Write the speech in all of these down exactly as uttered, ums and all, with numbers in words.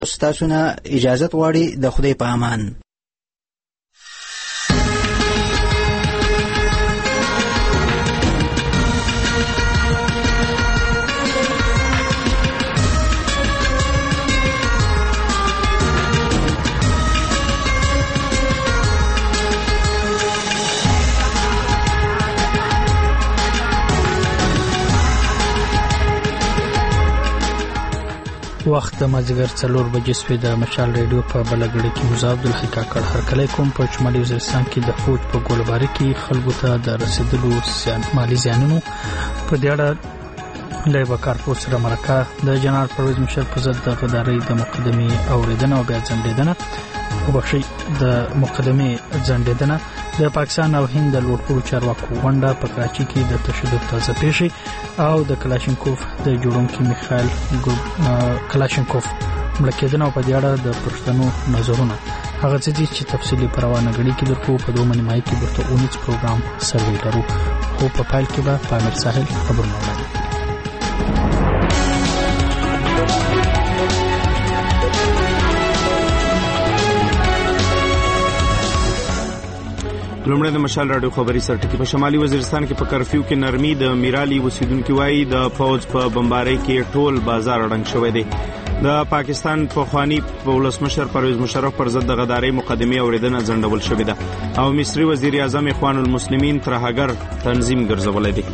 ستاسو نه اجازت غواړي. د خدای په امان. وخت د مازدیګر څلور بجې شوې. د مشال ریډیو په بلګړې کې موزه عبدالحی کاکړ هرکلی کوم. په شمالي وزیرستان کې د فوج په ګولباري کې خلکو ته د رسیدلو مالي زیانونو په دې اړه له یوه کارپوه سره مرکه. د جنرال پرویز مشر پر ضد د غدارۍ د مقدمې اورېدنه او بیا ځنډېدنه وبخښئ د مقدمې ځنډېدنه. د پاکستان او هند د لوړپوړو چارواکو غونډه په کراچۍ کې د تشدد تازه پیښې او د کلاشینکوف د جوړونکي میخایل کلاشینکوف مړه کېدنه او په دې اړه د پښتنو نظرونه هغه څه دي چې تفصیلي په روانه غړي کې درکو. په دوه نیمایي کې ورته اونیز پروګرام سروي لرو خو په پایل کې به په امیر ساحل خبرونه وړاندې کړي. لومړی د مشال راډیو خبري سرټکی. په شمالي وزیرستان کې په کرفیو کې نرمي. د میرالي اوسیدونکو وایي د فوج په بمبارۍ کې ټول بازار اړنګ شوی دی. د پاکستان پخوانی ولسمشر پرویز مشرف پر ضد د غدارۍ مقدمې اورېدنه ځنډول شوې ده او مصری وزیر اعظم اخوان المسلمین ترهګر تنظیم ګرځولې دي.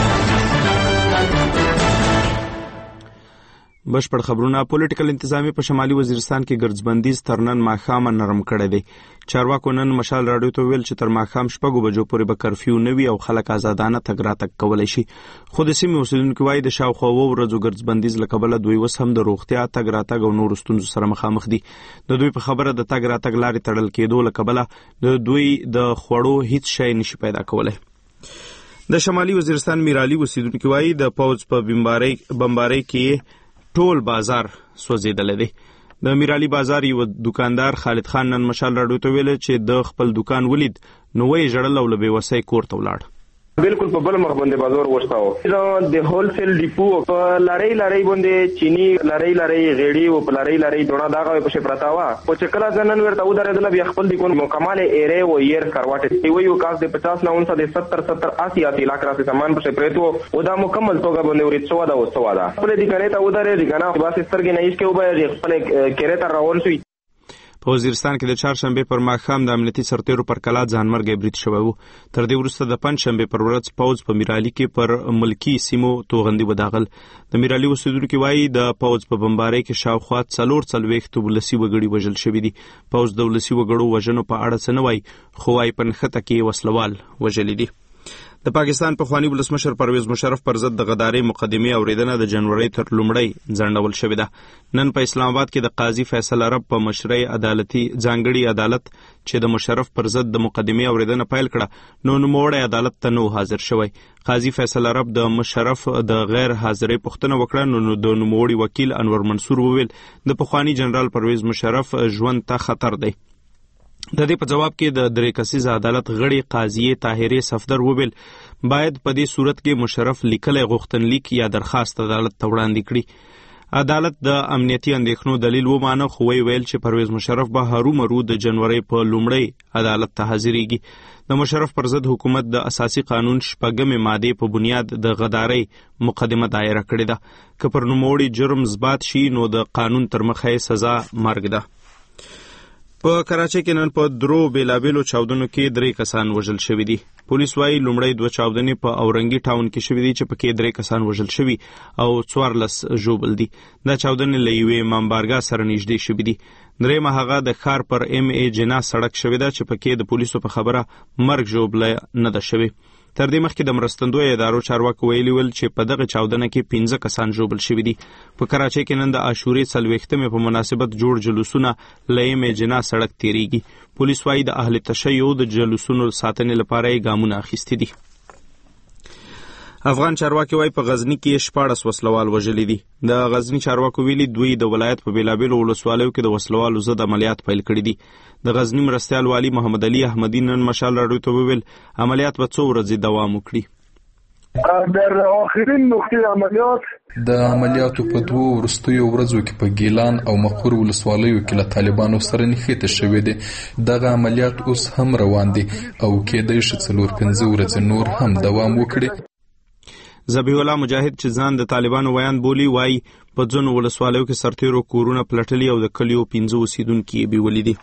بشپړ خبرونه. پولیټیکل انتظامی په شمالي وزیرستان کې ګرځبندیز تر نن ماښامه نرم کړی دی. چارواکو نن مشال راډیو ته ویل چې تر ماښام شپږو بجو پورې به کرفیو نه وي او خلک آزادانه تګ راتګ کولی شي. خو د سیمې اوسیدونکي وایي د شاوخوا اووه ورځو ګرځبندیز له کبله دوی اوس هم د روغتیا تګ راتګ او نورو ستونزو سره مخامخ دي. د دوی په خبره د تګ راتګ لارې تړل کېدو له کبله د دوی د خوړو هیڅ شی نشي پیدا کولی. د شمالي وزیرستان میرالي اوسیدونکي وایي د فوج په بمبارۍ کې ټول بازار سوځیدلی دی. د میرالي بازار یو دکاندار خالد خان نن مشال راډیو ته ویل چې د خپل دکان ولید نو وی ژړل او له بېوسۍ کور ته ولاړ. بالکل په بل مخ باندې بازار وښتاو. د هولسیل ډیپو په لړۍ لړۍ باندې چینی لړۍ لړۍ غېړي او په لړۍ لړۍ دونه داغه په شي پرتاوه. او چې کله ځنن ورته و درېدل بیا خپل د کوم مکمل ایره او ير کرواټ دی ویو کاس د پچاس نه اونسه د ستر ستر اسی اسی لاک راځي سامان په شي پرېتو او دا مکمل توګه باندې ورې څو دا او څو دا خپل دي کنه ته و درې دي کنه باسي سترګې نه هیڅ کې وبای خپل کېره تر راول شي. په وزیرستان کې د چهارشنبې پر ماښام د امنیتي سرتیرو پر کلا ځانمرګی برید شوی و. تر دې وروسته د پنجشنبې پر ورځ پوځ په میرالي کې پر ملکي سیمو توغندي وداغل. د میرالي اوسیدونکي وایي د پوځ په بمبارۍ کې شاوخوا څلور څلوېښت ولسي وګړي وژل شوي دي. پوځ د ولسي وګړو وژنو په اړه څه نه وایي خو وایي په نښته کې وسلوال وژلي دي. د پاکستان پخوانی ولسمشر پرویز مشرف پر ضد د غدارۍ مقدمې اورېدنه د جنورۍ تر لومړۍ ځنډول شوې ده. نن په اسلام آباد کې د قاضي فیصل عرب په مشرۍ عدالتي ځانګړي عدالت چې د مشرف پر ضد د مقدمې اورېدنه پیل کړه نو نوموړی عدالت ته نو حاضر شوی. قاضي فیصل عرب د مشرف د غیر حاضرۍ پوښتنه وکړه نو د نوموړي وکیل انور منصور وویل د پخوانی جنرال پرویز مشرف ژوند ته خطر دی. د دې په جواب کې د درې کسیزه عدالت غړي قاضیه طاهره صفدر وویل باید په دې صورت کې مشرف لیکلی غوښتنلیک یا درخواست عدالت ته وړاندې کړي. عدالت د امنیتي اندېښنو دلیل ومانه خو وی ویل چې پرویز مشرف به هرومرو د جنورۍ په لومړۍ عدالت ته حاضرېږي. د مشرف پر ضد حکومت د اساسي قانون شپږمې مادې په بنیاد د غدارۍ مقدمه دایره کړې ده. که پر نوموړي جرم ثبات شي نو د قانون تر مخه سزا مرګ ده. په کراچۍ کې نن په درو بیلابیلو چاودنو کې درې کسان وژل شوي دي. پولیس وایي لومړی دوه چاودنې په اورنګي ټاون کې شوي دي چې پکې درې کسان وژل شوي او څوارلس ژوبل دي. دا چاودنې له یوې امامبارګاه سره نږدې شوي دي. درېیمه هغه د ښار پر ایم ای جنا سړک شوې ده چې پکې د پولیسو په خبره مرګ ژوبله نه ده شوې. تر دې مخکې د مرستندویو ادارو چارواکو ویلي ول چې په دغه چاودنه کې پنځه کسان ژوبل شوي دي. په کراچۍ کې نن د عاشورې څلوېښتمې په مناسبت جوړ جلوسونه له ایم ای جنا سړک تیریږي. پولیس وایي د اهل تشیع د جلوسونو ساتنې لپاره یې ګامونه اخیستي دي. افغان چارواکي وایي په غزني کې شپاړس وسلوال وژلي دي. د غزني چارواکو ویلي دوی د ولایت په بیلابیلو ولسوالیو کې د وسلوالو ضد عملیات پیل کړي دي. د غزني مرستیال والي محمد علي احمدي نن مشال راډیو ته وویل عملیات به څو ورځې دوام وکړي. در آخرین نقطه عملیات د عملیاتو په دوو وروستیو ورځو کې په ګیلان او مقر ولسوالیو کې له طالبانو سره نښتې شوې دي. دغه عملیات اوس هم روان دي او کېدای شي څلور پنځه ورځې نور هم دوام وکړي. ذبیح الله مجاهد چې ځان د طالبانو ویان بولي وایي په ځینو ولسوالیو کې سرتیرو کورونه پلټلي او د کلیو پنځه اوسیدونکي یې بیولي دي.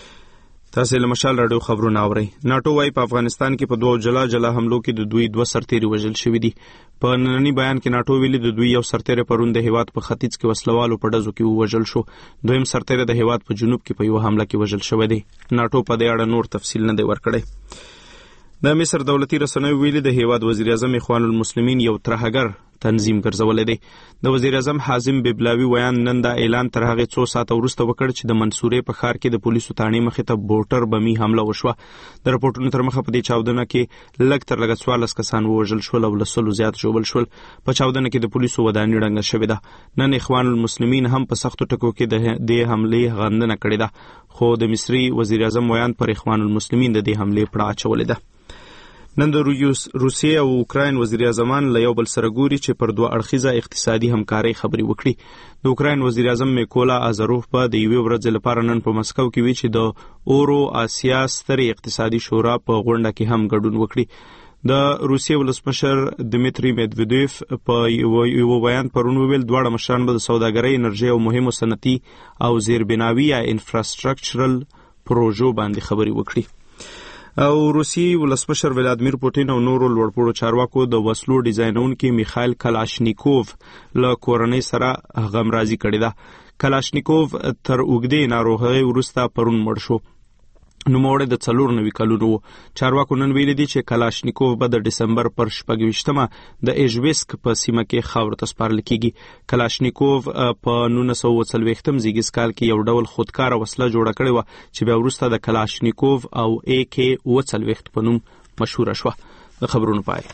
تاسو له مشال راډیو خبرونه اورئ. ناټو وايي په افغانستان کې په دوه جلا جلا حملو کې د دوی دوه سرتیري وژل شوي دي. په نننی بیان کې ناټو ویلي د دوی یو سرتیری پرون د هیواد په ختیځ کې وسلوالو په ډزو کې وژل شو. دویم سرتیری د هیواد په جنوب کې په یو حمله کې وژل شوی دی. ناټو په دې اړه نور تفصیل نه دی ورکړی. د مصر دولتي رسنیو ویلي د هیواد وزیر اعظم اخوان المسلمین یو ترهګر تنظیم ګرځولې دی. د وزیر اعظم حازم ببلاوي ویان نن دا اعلان تر هغه څو ساعته وروسته وکړ چې د منصورې په ښار کې د پولیسو تاڼې مخې ته بوټر بمي حمله وشوه. د رپورټونو تر مخه په دې چاودنه کې لږ تر لږه څوارلس کسان ووژل شول او له سلو زیات ژوبل شول. په چاودنه کې د پولیسو ودانۍ ړنګه شوې ده. نن اخوان المسلمین هم په سختو ټکو کې د دې حملې غندنه کړې ده، خو د مصري وزیر اعظم ویان پر اخوان المسلمین د دې حملې پړه اچولې ده. نن د روسیې او اوکراین وزیر اعظمان له یو بل سره ګوري چې پر دوه اړخیزه اقتصادي همکارۍ خبرې وکړي. د اوکراین وزیر اعظم میکولا آزاروف په د یوې ورځې لپاره نن په مسکو کې وی چې د اورو آسیا سترې اقتصادي شورا په غونډه کې هم ګډون وکړي. د روسیې ولسمشر دمیتری میدویدیف په یو بیان پرون ویل دواړه مشران به د سوداګرۍ، انرژي او مهمو صنعتي او زیربناوي یا انفراستراکچرل پروژو باندې خبرې وکړي. او روسي ولسمشر ولادیمیر پوتین او نورو لوړپوړو چارواکو د وسلو ډیزاینونکي میخایل کلاشنیکوف له کورنۍ سره غمرازي کړې ده. کلاشنیکوف تر اوږدې ناروغۍ وروسته پرون مړ شو. نوموړی د څلور نوي کلونو و. چارواکو نن ویلي دي چې کلاشنیکوف به د ډسمبر پر شپږویشتمه د ایژویسک په سیمه کې خاورو ته سپارل کیږي. کلاشنیکوف په نولس سوه اوه څلوېښتم زیږدیز کال کې یو ډول خودکاره وسله جوړه کړې وه چې بیا وروسته د کلاشنیکوف او اے کې اوه څلوېښت په نوم مشهوره شوه. د خبرونو پای.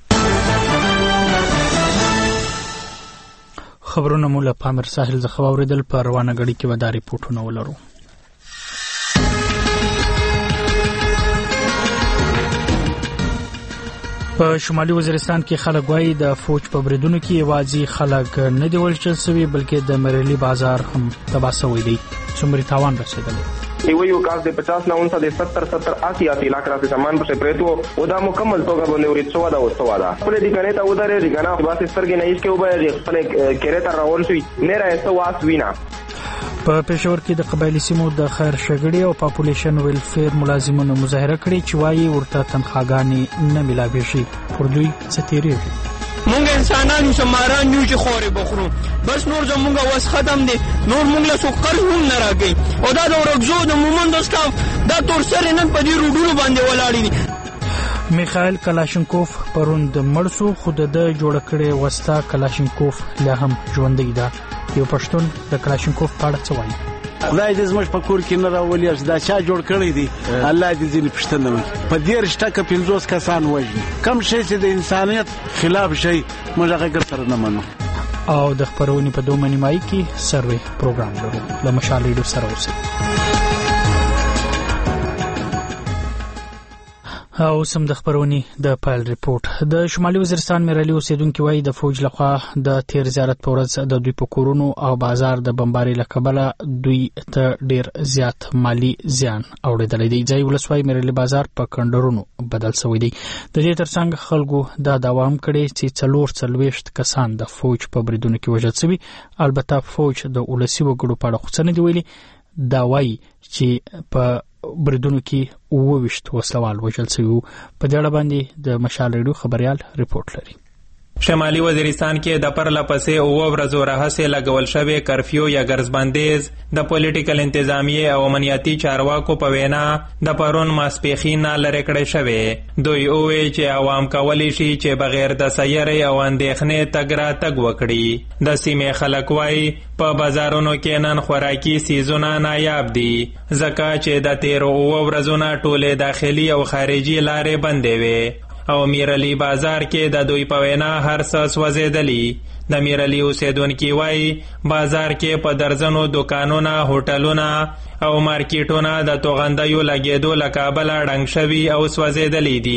خبرونه مو له پامیر ساحل څخه واورېدل. په روانه غړي کې به دا ریپورټونه ولرو. په شمالي وزیرستان کې خلک وایي د فوج په بریدونو کې یوازې خلک نه دی وژل شوي بلکې د مریلي بازار هم تباه شوی دی. څومره تاوان رسېدلی وی یو کاس د پچاس نه اونسه د ستر ستر اسی اسی لاکھ راته سامان پر پریتو او دا مکمل توګه باندې ورې څو دا وسو دا په دې کنه ته ودارې ریګانا خلاص سترګې نه ایس کې وبای خپل کېره تر راول شي نه راځه واس وینا. په پېښور کې د قبایلی سیمو د خیر شګړې او پاپولیشن ویلفیر ملازمانو مظاهره کړې چې وایي ورته تنخواګانې نه ملاوي شي. پر دوی څه تیریږي؟ مونږ انسانان یو سماران یو چې خوري بخورو بس نور زمونږ واس ختم دي. نور مونږ له سوقل هم نه راګي او دا د ورګزو د مومند سټاف دا تور سره نن په دې روډونو باندې ولاړ دي. میخایل کلاشنکوف پرون د مرسو خود د جوړ کړي وستا کلاشنکوف لا هم ژوندۍ ده. یو پښتون د کلاشنکوف په اړه څه وایي؟ خدای دې زموږ په کور کې نه راولي دا چا جوړ کړی دی. الله دې ځینې پښتنه وکړي. په دې رشته کې پنځوس کسان وژني. کم شی چې د انسانیت خلاف شي موږ هغه سره نه منو. او د خبرونې په دوه نیمایي کې سروي پروګرام لرو. له مشال ریډیو سره اوسئ. او سم د خبرونې د پایل ریپورت. د شمالي وزیرستان مریلي اوسیدونکي وایي د فوج لخوا د تیر زیارت په ورځ د دوی په کورونو او بازار د بمبارۍ له کبله دوی ته ډیر زیات مالی زیان اوړېدلی دی. ځای ولسوالۍ مریلي بازار په کندرونو بدل شوی دی. د دې ترڅنګ خلکو دا دعوا هم کړې چې څلور څلوېښت کسان د فوج په بریدونو کې وژل شوي. البته فوج د ولسي وګړو په اړه خو څه نه دي ویلي. دا وایي چې په بریدونو کې اووه ویشت وسلوال وژل شوي وو. په دې اړه باندې د مشال ریډیو خبریال ریپورټ لري. شمالي وزیرستان کې د پرله پسې اووه ورځو راهیسې لګول شوی کرفیو یا ګرځبندیز د پولیټیکل انتظامیې او امنیتي چارواکو په وینا د پرون ماسپښین لرې کړی شوی. دوی وویل چې عوام کولی شي چې بغیر د سیارې او اندېښنې تګ راتګ وکړي. د سیمې خلک وایي په بازارونو کې نن خوراکي سیزونه نایاب دي ځکه چې د تیرو اووه ورځو نه ټولې داخلي او خارجي لارې بندې وې او میرلی بازار کې د دوی په وینا هر څه سوځېدلي. د میرلی اوسیدونکي وایي بازار کې په درځنو دوکانونه، هوټلونه او مارکیټونه د توغندیو لګېدو له کبله ړنګ شوي او سوځېدلي دي.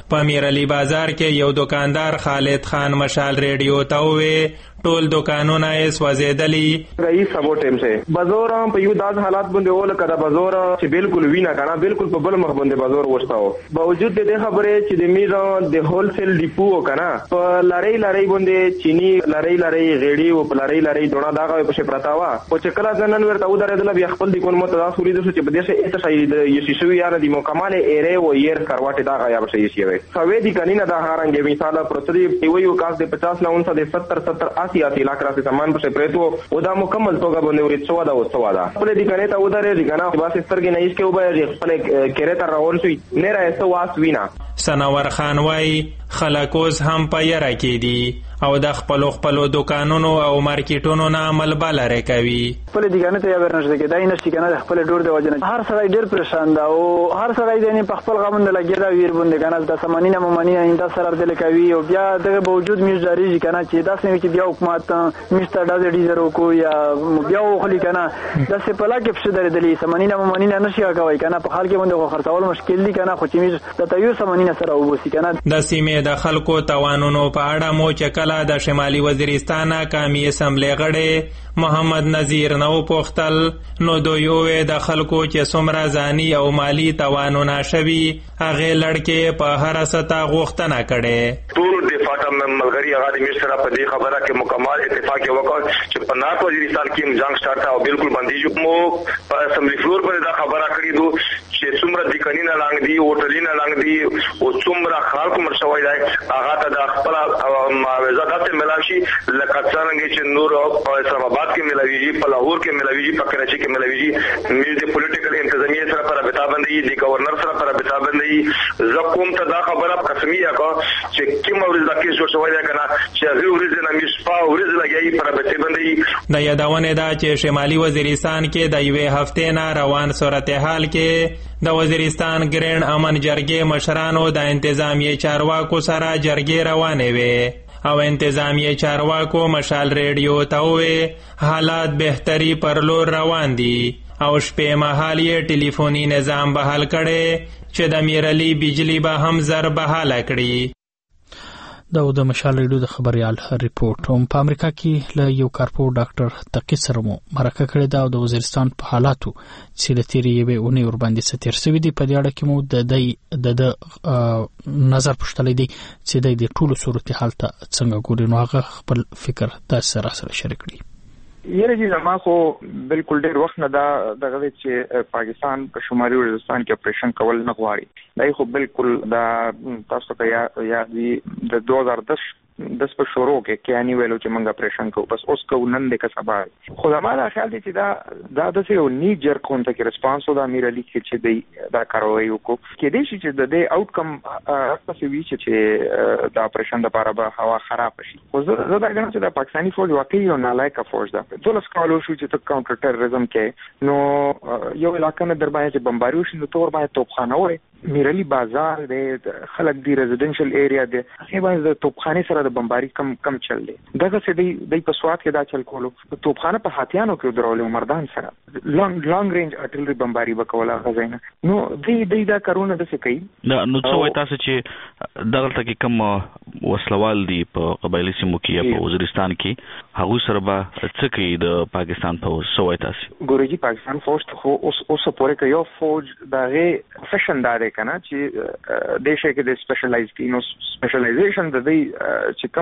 په میرعلی بازار کې یو دکاندار خالد خان مشال ریډیو ته وویل ټول دکانونه یې سوځېدلي. رئیس سبو ټیم سے بازار په یو داس حالات باندې ول کړه بازار چې بالکل وینا کنه بالکل په بل مخ باندې بازار وښتاو. باوجود د دې خبرې چې د میرا د هول سیل ډیپو کنه په لړۍ لړۍ باندې چینی لړۍ لړۍ غېړي او په لړۍ لړۍ دونه داغه په شي پرتاوا او چې کله ځنن ورته ودرېدل بیا خپل د کوم متداخلي د چې بده څه اته شي د یشي یاره د مکمل ایره او ير کارواټه داغه یا به شي وي سوي دي کنه دا هارنګ مثال پروتری یو کاس د پچاس نه اونسه د ستر ستر اسی اسی لاکھ راځي سامان په پرېتو او دا مکمل توګه باندې ورې څو دا او څو دا خپل دي کنه ته ودرې دي کنه بس سترګې نه ایش کې وبای خپل کېره تر راول شي نه راځي واس وینا. سنور خان وای خلکوز هم په یره کې دي او د خپل خپل دکانونو او مارکیټونو نه عمل بالره کوي. خپل دیګانه ته ورنځ کې دای نشي کنه خپل ډور دی وجنه هر سړی ډیر پریشان دا او هر سړی دې په خپل غمند لګی دا ویر بوند کنه د سمانینه ممانینه انده سره دل کوي او بیا دغه باوجود میز جاری کنه چې دا سمې کې بیا حکومت میسټر داز ډیزرو کو یا بیا خلی کنه د سپلا کې فشد درې سمانینه ممانینه نشي کوي کنه په حال کې باندې خرڅول مشکل دي کنه خو چې میز د تیو سمانینه سره وبوسي کنه. د سیمې د خلکو توانونو په اړه مو چې کله د شمالي وزیرستان قومي اسمبلی غړی محمد نذیر نو پوښتل نو دوی وې د خلکو چې څومره ځاني او مالی توانونه شوي هغه لړکې په هر سطح غوښتنه کړي. ټول دفاع ملګری هغه د مشر په دې خبره کې مکمل اتفاق وکړ چې په نارت وزیرستان کې جنگ سٹارټ تا او بالکل باندې جو مو په اسمبلی فلور باندې دا خبره کړې دو چې څومره د کنينه لنګ دی هوټلینه لنګ دی او څومره خلک مرشوي دی هغه ته د خپل معاوضه داسې ملاشي لکه څنګه چې نور په اسلام آباد کې ملويږي په لاهور کې ملويږي په کراچي کې ملويږي مې د پولیټیکل انتظامیه سره پر رابطه باندې د گورنر سره پر رابطه باندې زکوم ته دا خبره قسمیه کا چې کوم ورځ د کیسو شوی دی کنه چې هغه ورځ نه مشپا ورځ لګي پر رابطه باندې د یادونه دا چې شمالي وزیرستان کې د یوې هفته نه روان صورتحال کې د وزیرستان ګرین امن جرګې مشرانو د انتظامیه چارواکو سره جرګې روانې وې او انتظامیه چارواکو مشال ریډیو ته وې حالات بهتري پر لور روان دي او شپې مهال یې ټلیفوني نظام بحال کړي چې د میرعلی بجلی به هم زر بحاله کړي. دا د مشال ریډیو د خبريال ریپورت هم په امریکا کې له یو کارپور ډاکټر تقی سره مو مرکه کړې ده او د وزیرستان په حالاتو چې د تیرې یوې اونۍ ور باندې ستیر سوي دي په دې اړه کې مو د د د نظر پوښتلې دي چې د ټولو صورتحال ته څنګه ګوري نو هغه خپل فکر تاسو سره سره شریک کړي. یره چې زما خو بالکل ډېر وخت نه دا دغه چې پاکستان په شمالي وزیرستان کې اپریشن کول نه غواړي دا خو بالکل دا تاسو ته یا یا د دوه هزار دس دس په شروع کې کې اني ویلو چې موږ اپریشن کوو بس اوس کو نن د کسبا خو زموږ خیال دی چې دا دا د یو نی جر کونټ کې ریسپانس او د میرعلی کې چې دی دا کاروي وکړو کې دې چې د دې آوټکم تاسو وی چې دا اپریشن لپاره به هوا خراب شي خو زه دا غواړم چې د پاکستاني فوج واقعي یو نالایق فوج ده ټول سکالو شو چې ته کاونټر ټیرریزم کې نو یو علاقې نه در باندې چې بمباریو شي نو تور باندې توپخانه وای میرعلی بازار د خلک دی ریزیدنشل ایریا دی هغه باندې د توپخانه سره د بمباری کم کم چل دی دغه څه دی د په سواد کې دا چل کولو توپخانه په هاتیانو کې درولې مردان سره لانګ لانګ رینج ارټلری بمباری وکوله غزاینه نو دی دی دا کارونه د څه کوي نو څه وای تاسو چې دغه ته کوم وسلوال دی په قبایلی سیمو کې په وزیرستان کې هغه سره به څه کوي د پاکستان فوج څه وای تاسو ګورېږي پاکستان فوج خو اوس اوس پورې کوي فوج دغه فیشن دار کنه چې دیشه کې د سپیشلایز کی نو سپیشلایزیشن د دې چې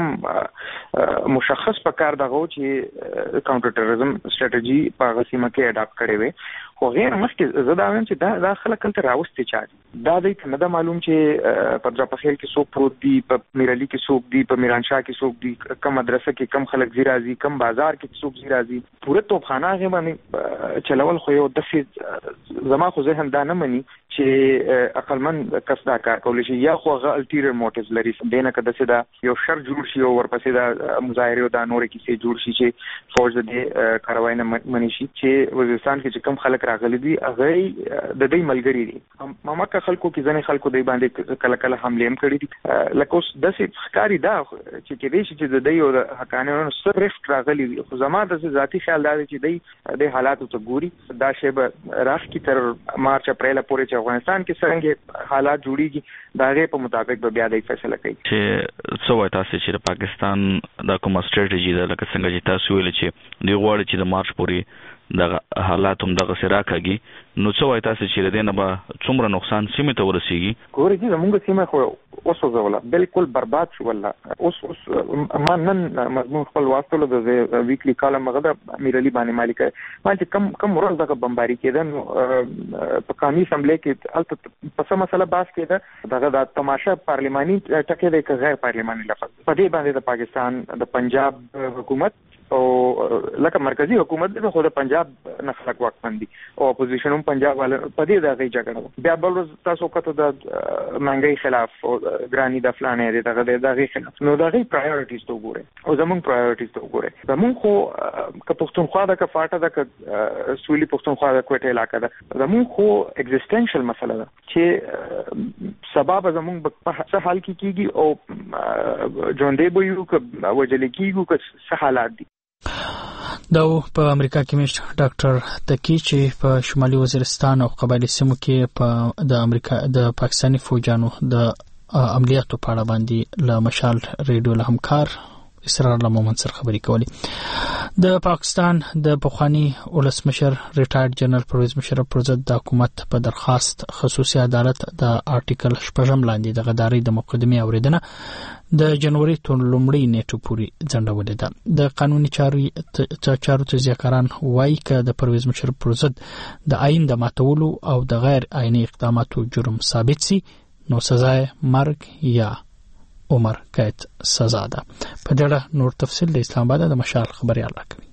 کوم مشخص پکار دغه چې کاونټر ټیرریزم سټریټجی په غسیمه کې اډاپټ کړي وي خو غیر مخکې زه دا وایم چې دا د خلک کله راوستي چا دا د نه د معلوم چې په ځپخیل کې څوک پروت دی په میرعلی کې څوک دی په میرانشاه کې څوک دی کم مدرسه کې کم خلک زیرازي کم بازار کې څوک زیرازي پوره توپخانه هغه باندې چلول خو یو د زما خو ذهن دا نه مني چې عقلمن کس دا کار کولی شي یا خو هغه الټیریور موټیوز لري دینه کده چې دا یو شر جوړ شي او ورپسې دا مظاهره او دا نور کیسې جوړ شي چې فوج دې کاروای نه مني شي چې وزیرستان کې کم خلک راغلي دي هغه د دې ملګری دي ماماکه خلکو کې ځنې خلکو دې باندې کله کله حمله هم کړې دي لکه اوس د ښکاری دا چې کې دې چې د دې او د حقانیانو سره رښت راغلي خو زما د ذاتی خیال دا چې دې د حالاتو ته ګوري دا شی به راخ کی تر مارچ اپریل پورې چې افغانستان کې څنګه حالات جوړیږي دا غي په مطابق به بیا د فیصله کوي چې څه وایي تاسو چې د پاکستان د کوم سټریټجی د لکه څنګه چې تاسو ویل چې دی غواړي چې د مارچ پورې د حالات هم دغه سره راکاږي نو څه وایي تاسو چې د دې نه به څومره نقصان سیمه ته ورسیږي ګوري چې موږ سیمه خو اوس وزوله بالکل برباد شو والله اوس اوس ما نن مضمون خپل واستلو د ویکلی کالم غدا امیر علي باندې مالک ما چې کم کم ورځ دغه بمباری کېده په قومي اسمبلی کې البته په څه مسله باس کېده دغه د تماشا پارلماني ټکی د غیر پارلماني لفظ په دې باندې د پاکستان د پنجاب حکومت او لکه مرکزی حکومت د خو د پنجاب نه خلک واکمن دي او اپوزیشن هم پنجاب والے په دې دغه جګړه بیا بل تاسو کته د منګي خلاف او ګرانی د فلانې دغه دغه خلاف نو دغه پرایورټیز ته وګوره او زمونږ پرایورټیز ته وګوره زمونږ خو ک پښتونخوا د ک فاټه د ک سویلي پښتونخوا د کوټه علاقې ده زمونږ خو ایگزیسټنشل مسله ده چې سبب زمونږ په څه حال کې کیږي او ژوندې به یو ک وجل کیږي ک څه حالات دي دا په امریکا کې مشت ډاکټر تکی چې په شمالي وزیرستان او قبایلی سیمو کې په د امریکا د پاکستاني فوجانو د عملیاتو په اړه باندې له مشال ریډیو له همکار اسرار له مومن سره خبرې کولې د پاکستان د پخوانی ولسمشر ریټایرډ جنرال پرویز مشرف پر ضد د حکومت په درخواست خصوصي عدالت د آرټیکل شپږم لاندې د غداري د مقدمه اوریدنه د جنوري تر لومړۍ نیټو پورې ځنډولې ده د قانوني چارو چارو تجزیهکاران وایي چې د پرویز مشرف پر ضد د آئین د ماتولو او د غیر آئینی اقداماتو جرم ثابت سي نو سزا مرګ یا عمر قید سزا ده په دې اړه نور تفصیل د اسلام آباد د مشال خبريال راکوي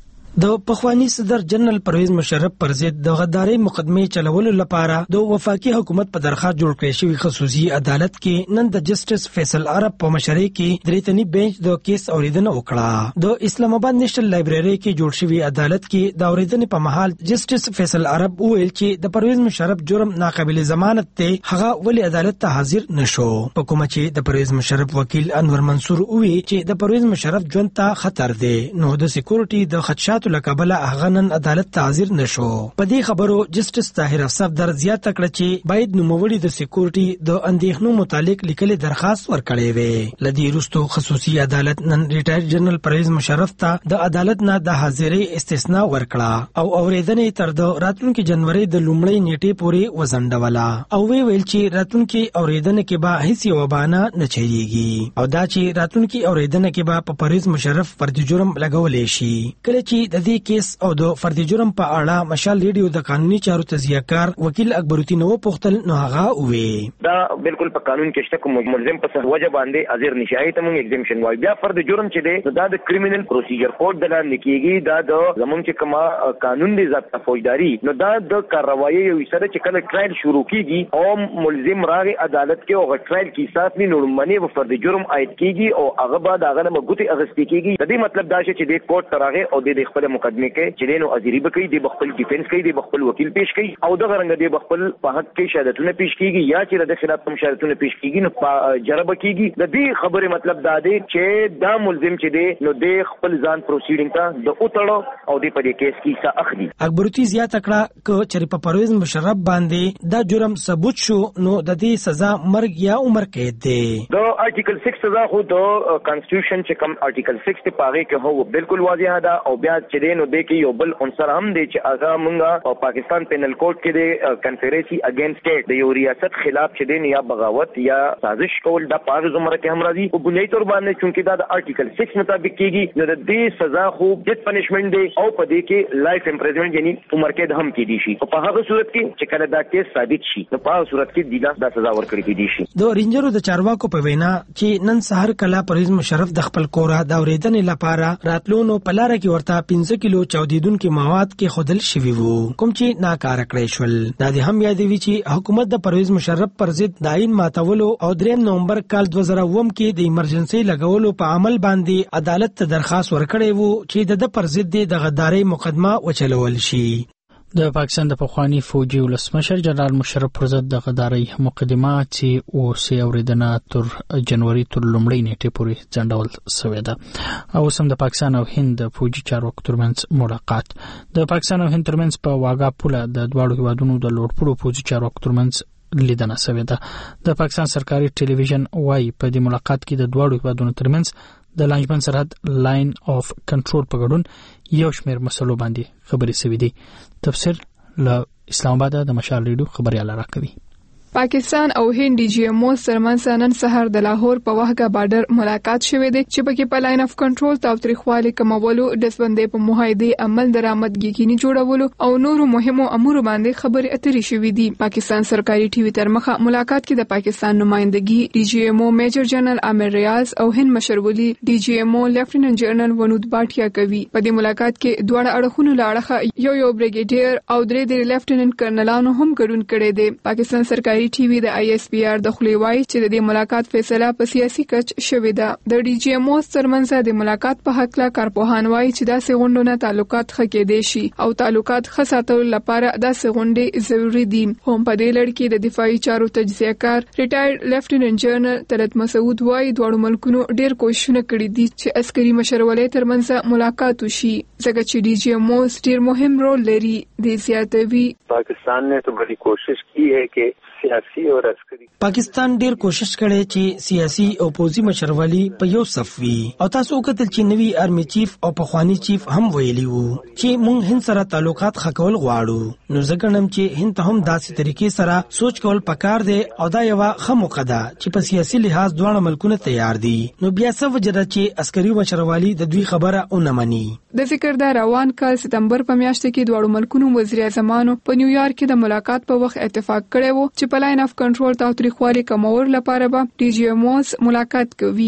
د پخوانی صدر جنرال پرویز مشرف پر ضد د غداري مقدمه چلولو لپاره د وفاقي حکومت په درخواست جوړ کړی شوی خصوصي عدالت کې نن د جسټس فیصل عرب په مشرۍ کې دریتنی بنچ د کیس اوریدنه وکړه د اسلام آباد نېشنل لایبرری کې جوړ شوی عدالت کې د اوریدنې په محل جسټس فیصل عرب ویل چې د پرویز مشرف جرم ناقابل ضمانت ته هغه ولی عدالت ته حاضر نشو په کومه چې د پرویز مشرف وکیل انور منصور وی چې د پرویز مشرف ژوند ته خطر دی نو د سکیورټي د خدشات لکبله اغنن عدالت ته حاضر نشو په دې خبرو جسټس طاهر افصف در زیاته کړ چې باید نوموړي د سکیورټي د اندېښنو متعلق لیکلي درخواست ورکړي وي لدی رستو خصوصي عدالت نن ریټایر جنرال پرویز مشرف ته د عدالت نه د حاضرۍ استثناء ورکړه او اوریدنې تر د راتلونکي جنوري د لومړۍ نیټې پورې وزندوله او وی ویل چې راتلونکي اوریدنې کې به هیڅ یو بهانه نه چلیږي او دا چې راتلونکي اوریدنې کې به په پرویز مشرف پر جرم لګولې شي کله چې د دې کیس او د فردي جرم په اړه مشال ریډیو د قانوني چارو تجزیهکار وکیل اکبر الدین نو پختل نو هغه وی دا بالکل په قانون کې شته کوم ملزم په وجه باندې حاضر نشي ته موږ ایگزمپشن وای بیا فرد جرم چې دی دا د کریمینل پروسیجر کوډ د لاندې کیږي دا د زمونږ چې کومه قانون دی ضابطه فوجداري نو دا د کاروایی یو سره چې کله ټرایل شروع کیږي او ملزم راغی عدالت کې او ټرایل کې سات نه نورمنی و فرد جرم عاید کیږي او هغه بعد هغه مګوتی اغستی کیږي د دې مطلب دا چې د کوټ تراغه او د خپل مقدمه کې چې نو ازيري بکې د خپل ډیفنس کوي د خپل وکیل پیش کوي او د غرنګ د خپل په حق کې شهادتونه پیش کیږي یا چې د خلاف کوم شهادتونه پیش کیږي نو جرب کیږي د دې خبره مطلب دا دی چې دا ملزم چې دی نو د خپل ځان پروسیډینګ ته د اوتړو او د په دې کیس کې څه اخلي اکبر الدین زیاته کړه چې چری په پرویز مشرف باندې دا جرم ثبوت شو نو د دې سزا مرګ یا عمر قید دی د آرټیکل سکس سزا خو د کانسټیټیوشن چې کوم آرټیکل سکس ته پاره کې هو بالکل واضح ده او بیا چې دی نو د کې یو بل عنصر هم دی چې هغه مونږه او پاکستان پینل کوډ کې د کنفیډریسی اگینست سټیټ د یو ریاست خلاف چې دی یا بغاوت یا سازش کول د پاره زمره کې هم راځي او بنیادی تور باندې چې دا د آرټیکل سکس مطابق کېږي نو د دې سزا خو ډیت پنیشمنت دی او په دې کې لایف امپریزمنټ یعنی عمر قید هم کې دي شي او په هغه صورت کې چې کله دا کیس ثابت شي نو په هغه صورت کې د لاس د سزا ورکړي کېدي شي د رینجرو د چارواکو په وینا چې نن سحر کلا پرویز مشرف د خپل کورا د اوریدنې لپاره راتلونو په لار کې ورته پنځه کیلو چاودیدونکو مواد کې خودل شوی وو کوم چې ناکاره کړی شول دا د هم یادوي چې حکومت د پرویز مشرف پر ضد د آئین ماتولو او دریم نومبر کال دوه زره اووه کې د ایمرجنسي لګولو په عمل باندې عدالت ته درخواست ورکړی وو چې د پر ضد د غداري مقدمه وچلول شي د پاکستان د پخوانی فوجي ولسمشر جنرال مشرف پر ضد د غداري مقدمه چې اوسې اوریدنه تر جنوري تر لومړۍ نیټې پورې ځنډول شوې ده. او سم د پاکستان او هند د فوجي چارواکو ترمنځ ملاقات. د پاکستان او هند ترمنځ په واګا پوله د دواړو هیوادونو د لوړپوړو فوجي چارواکو ترمنځ لیدنه شوې ده. د پاکستان سرکاري ټلویزیون وايي په دې ملاقات کې د دواړو هیوادونو ترمنځ د لانجمن سرحد لاین اف کنټرول په ګډون یو شمېر مسلو باندې خبرې شوې دي. تفسیر له اسلام آباد د مشال ریډیو خبريال راکوي. پاکستان او هند ډي جي ام او سرمنځ نن سهار د لاهور په وهګه بارډر ملاقات شوې ده چې پکې په لاین اف کنټرول تاوتریخوالي کمولو د سبندې په معاهده عمل درآمد یقیني جوړولو او نورو مهمو امور باندې خبرې اترې شوې دي. پاکستان سرکاري ټي وي تر مخه ملاقات کې د پاکستان نمائندګي ډي جي ام او میجر جنرال عامر ریاض او هند مشرولي ډي جي ام او لیفټیننټ جنرال ونود باټیا کوي. په دې ملاقات کې دواړه اړخونو لاړه یو یو بریګیډیر او درې درې لیفټیننټ کرنلانو هم ګډون کړي دي. پاکستان سرکاري ټي وي د آی اس پی آر د خلیوای چې د دې ملاقات فیصله په سیاسي کچ شوې ده. د ډي جی ام او ترمنځ د ملاقات په حق لا کارپوهان وایي چې دا سغونډونه تعلقات ښه کېدې شي او تعلقات ښه ساتلو لپاره دا سغونډې ضروری دي. هم په دې لړ کې د دفاعي چارو تجزیه کار ریټایرډ لیفټیننټ جنرال طلعت مسعود وایي دواړو ملکونو ډېر کوښښونه کړي دي چې عسکري مشرولې ترمنځ ملاقات وشي ځکه چې ډي جی ام او ډېر مهم رول لري. د زیاتوي پاکستان نے تو بڑی کوشش کی ہے کہ سیاسي او عسکري پاکستان ډیر کوشش کړي چې سیاسي او پوځي مشرولي په یو صف وي او تاسو وکتل چې نوی آرمي چیف او پخوانی چیف هم ویلي وو چې مونږ هند سره تعلقات خکول غواړو. نو ځکه چې هند ته هم داسې طریقې سره سوچ کول پکار دی او دا یو ښه موقع ده چې په سیاسي لحاظ دواړه ملکونه تیار دي. نو بیا څه وجه ده چې عسکري مشرولي د دوی خبره ونه مني. د ذکر دا روان کال ستمبر په میاشت کې دواړو ملکونو وزیر اعظمانو په نیویارک کې د ملاقات په وخت اتفاق کړی وو چې په لاین اف کنټرول تاوتریخوالي کمول لپاره به ډي جي ام او ملاقات کوي.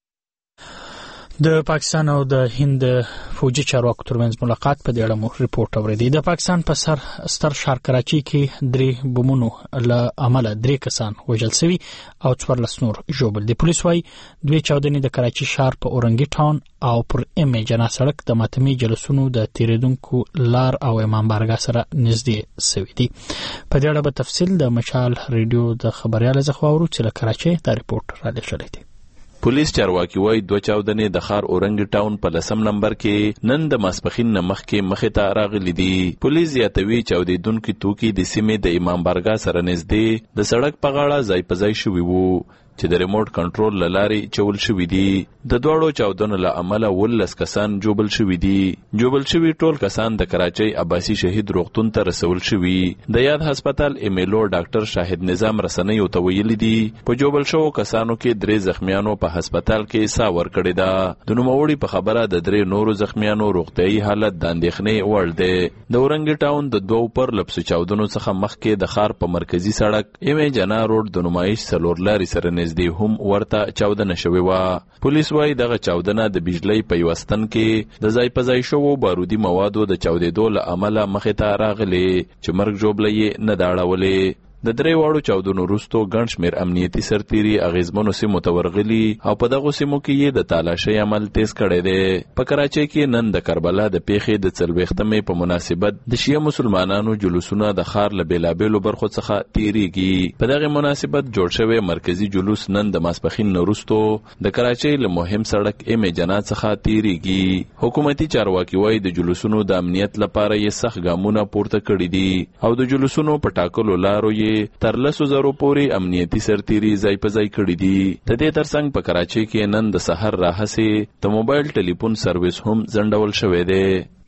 د پاکستان او د هند فوجي چارواکو ترمنځ ملاقات په دې اړه مو ریپورت اوریدي. د پاکستان په سر ستر ښار کراچي کې درې بمونو له عمله درې کسان وژل شوي او څوارلس نور ژوبل دي. پولیس وايي دوی چاودنې د کراچي ښار په اورنګي ټاون او پر ام ای جنا سړک د ماتمي جلسونو د تیریدونکو لار او امام بارګاه سره نږدې شوي دي. په دې اړه به تفصیل د مشال ریډیو د خبريال څخه اورو چې له کراچي دا ریپورت را لېږلی دی. پولیس چارواکي وایي دوه چاودنې د ښار اورنګ ټاون په لسم نمبر کې نن د ماسپخین نه مخکې مخې ته راغلي دي. پولیس زیاتوي چاودېدونکي توکي د سیمې د امام بارګاه سره نږدې د سړک په غاړه ځای په ځای شوي وو چې د ریموټ کنټرول له لارې چول شوي دي. د دواړو چاودنو له امله ولس کسان جوبل شوي دي. جوبل شوي ټول کسان د کراچۍ عباسي شهید روغتون ته رسول شوي. د یاد هسپتال ایمیلو ډاکټر شاهد نظام رسنیو ته ویلي دي په جوبل شوو کسانو کې درې زخمیانو په هسپتال کې ساه ورکړې ده. د نوموړي په خبره د درې نورو زخمیانو روغتیايي حالت د اندېښنې وړ دی. د اورنګ ټاون د دوو پر لپسو چاودنو څخه مخکې د ښار په مرکزي سړک ایم ای جنا روډ د نمایش څلور لارې سره نږدې هم ورته چاودنه شوې وه. پولیس وايي دغه چاودنه د بجلی په یوه ستن کې د ځای په ځای شوو بارودي موادو د چاودېدو له امله مخې ته راغلې چې مرګ ژوبله یې نه ده اړولې. د درې واړو چاودنو وروستو ګڼ شمېر امنیتي سرتیري اغیزمنو سیمو ته ورغلي او په دغو سیمو کې یې د تالاشۍ عمل تیز کړی دی. په کراچۍ کې نن د کربلا د پیښې د څلوېښتمې په مناسبت د شیعه مسلمانانو جلوسونه د ښار له بېلابېلو برخو څخه تیریږي. په دغې مناسبت جوړ شوی مرکزي جلوس نن د ماسپښین نه وروستو د کراچۍ له مهم سړک ام ای جنا څخه تیریږي. حکومتي چارواکي وایي د جلوسونو د امنیت لپاره یې سخت ګامونه پورته کړي دي او د جلوسونو په ټاکلو لارو یې تر لسو زرو پورې امنیتي سرتیري ځای په ځای کړي دي. د دې ترڅنګ په کراچۍ کې نن د سحر راهسې د موبایل ټلیفون سرویس هم ځنډول شوی دی.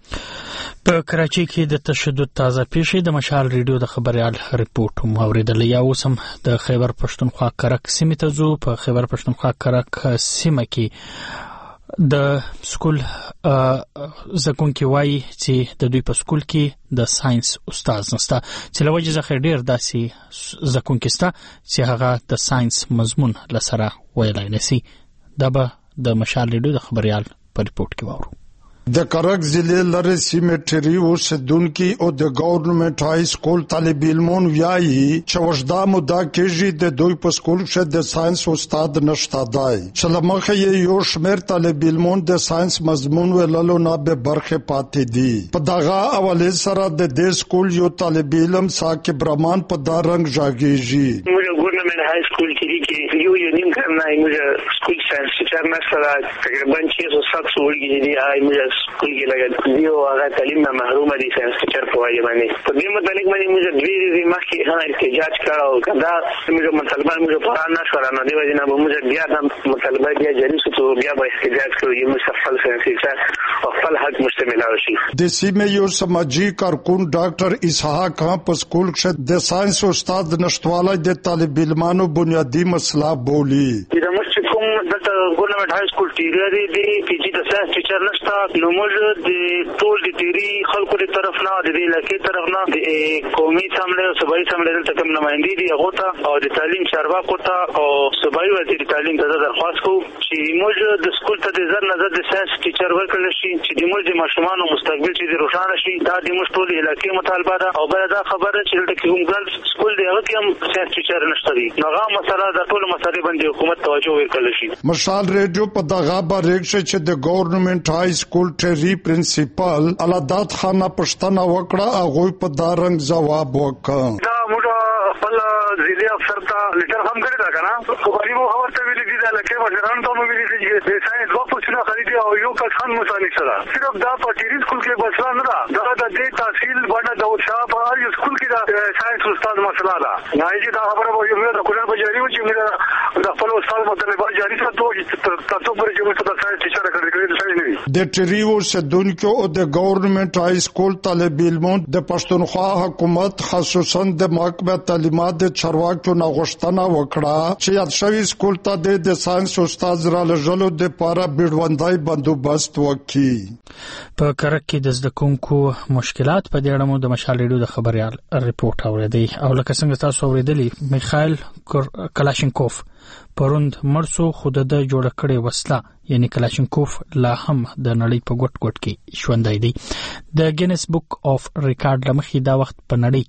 په کراچۍ کې د تشدد تازه پیښې د مشال ریډیو د خبريال ریپورت هم اوریدل. یا اوس هم د خیبر پښتونخوا کرک سیمې ته ځو. په خیبر پښتونخوا کرک سیمه کې د سکول زکونکي وایي چې د دوی په سکول کې د ساينس استاد نشته چې له وجې څخه ډېر داسې زکونکي شته چې هغه د ساينس مضمون لسره ویلای نشي. دا به د مشال ریډیو د خبريال په ریپورت کې واورو. د کرک ضلع لرې سیمې ټری اوسیدونکي او د ګورنمنت های سکول طالب علمون وایي چې وشدا موده کېږي د دوی په سکول کې د ساينس استاد نشته دی چې لمخه یې یو شمېر طالب علمون د ساينس مضمون ویللو نه به برخه پاتې دي. په دغه حواله سره د دې سکول یو طالب علم ثاقب رحمان په دا رنګ ژاږي. موږ ګورنمنت های سکول کې یو یو نیم کرنا ہے مجھے سکول سائنس ٹیچر نشته تقریبا چھ سو سات سو ورګي دي آی مجھے سکول کې لګل دی او هغه تعلیم نه محروم دي ساينس ټیچر په وایي باندې په دې متعلق باندې موږ دوی دې مخکې ها احتجاج کړو کدا موږ مطالبه موږ پران نه شو نه دی وجه نه موږ بیا د مطالبه بیا جاری شو بیا به احتجاج کړو یو مستقل ساينس ټیچر او خپل حق مشتمل شي. د سیمې یو سماجی کارکون ډاکټر اسحاق خان په سکول کې د ساينس استاد نشټواله د طالب علمانو بنیادی مسله بولی. د مشکل کوم د ګورنمنت های سکول ټیری دی دی پی جی د ساينس ټیچر نشته نو موږ د ټول د ټیری خلکو د طرف نه د دې لکه طرف نه د قومي سملې او صوبایي سملې د تکم نمائندګي دی هغه ته او د تعلیم چارواکو ته او صوبایي وزیر تعلیم ته درخواست کوو چې موږ د سکول ته د زر نظر د ساينس ټیچر ورکړل شي چې د موږ د ماشومان مستقبل چې روښانه شي دا د موږ ټول علاقې مطالبه ده او بل دا خبره چې د کوم ګرلز سکول دی هغه هم ساينس ټیچر نشته دی نو هغه مسله د ټول مسلې باندې حکومت توجه ورکړل شي. مشال ریډیو په دغه باندې چې د ګورنمنت های سکول ټری پرنسپل علادات خان پښتنه وکړه هغه په دا رنګ جواب وکړ. دا موږ خپل ضلع افسر ته لیټر هم کړی دا کنه خو غریبو خبر ته ویلي دي دا لکه مشران ته ویلي دي چې د ساينس دوه پوښتنه خریدي او یو کس هم مسانی سره صرف دا په ټری سکول کې بسلا نه ده دا د دې تحصیل باندې د اوښا په هر یو سکول کې دا ساينس استاد مسله ده نه چې دا خبره به یو د کولر په جاری و چې موږ د خپل استاد مطلب جاری ساتو چې تاسو پر چې موږ د ساينس ټیچر کړی دی نه د ټری اوسیدونکو او د ګورنمنت های سکول طالب علمون د پښتونخوا حکومت خصوصا د محکمه تعلیمات د چارواکو نه غوښتنه وکړه چې یاد شوی سکول ته د ساينس استاد را لږلو د پاره بیړوندای بندوبست وکړي. په کرک کې د زده کوونکو مشکلات په دې اړه مو د مشال ریډیو د خبريال ریپورت اوریدي او لکه څنګه تاسو اوریدلی میخائیل کلاشینکوف پروند مرسو خود د جوړ کړي وسله یعنی کلاشینکوف لا هم د نړۍ په ګټ ګټ کې ژوندای دی. د ګینس بک اف ریکارډ لمخې دا وخت په نړۍ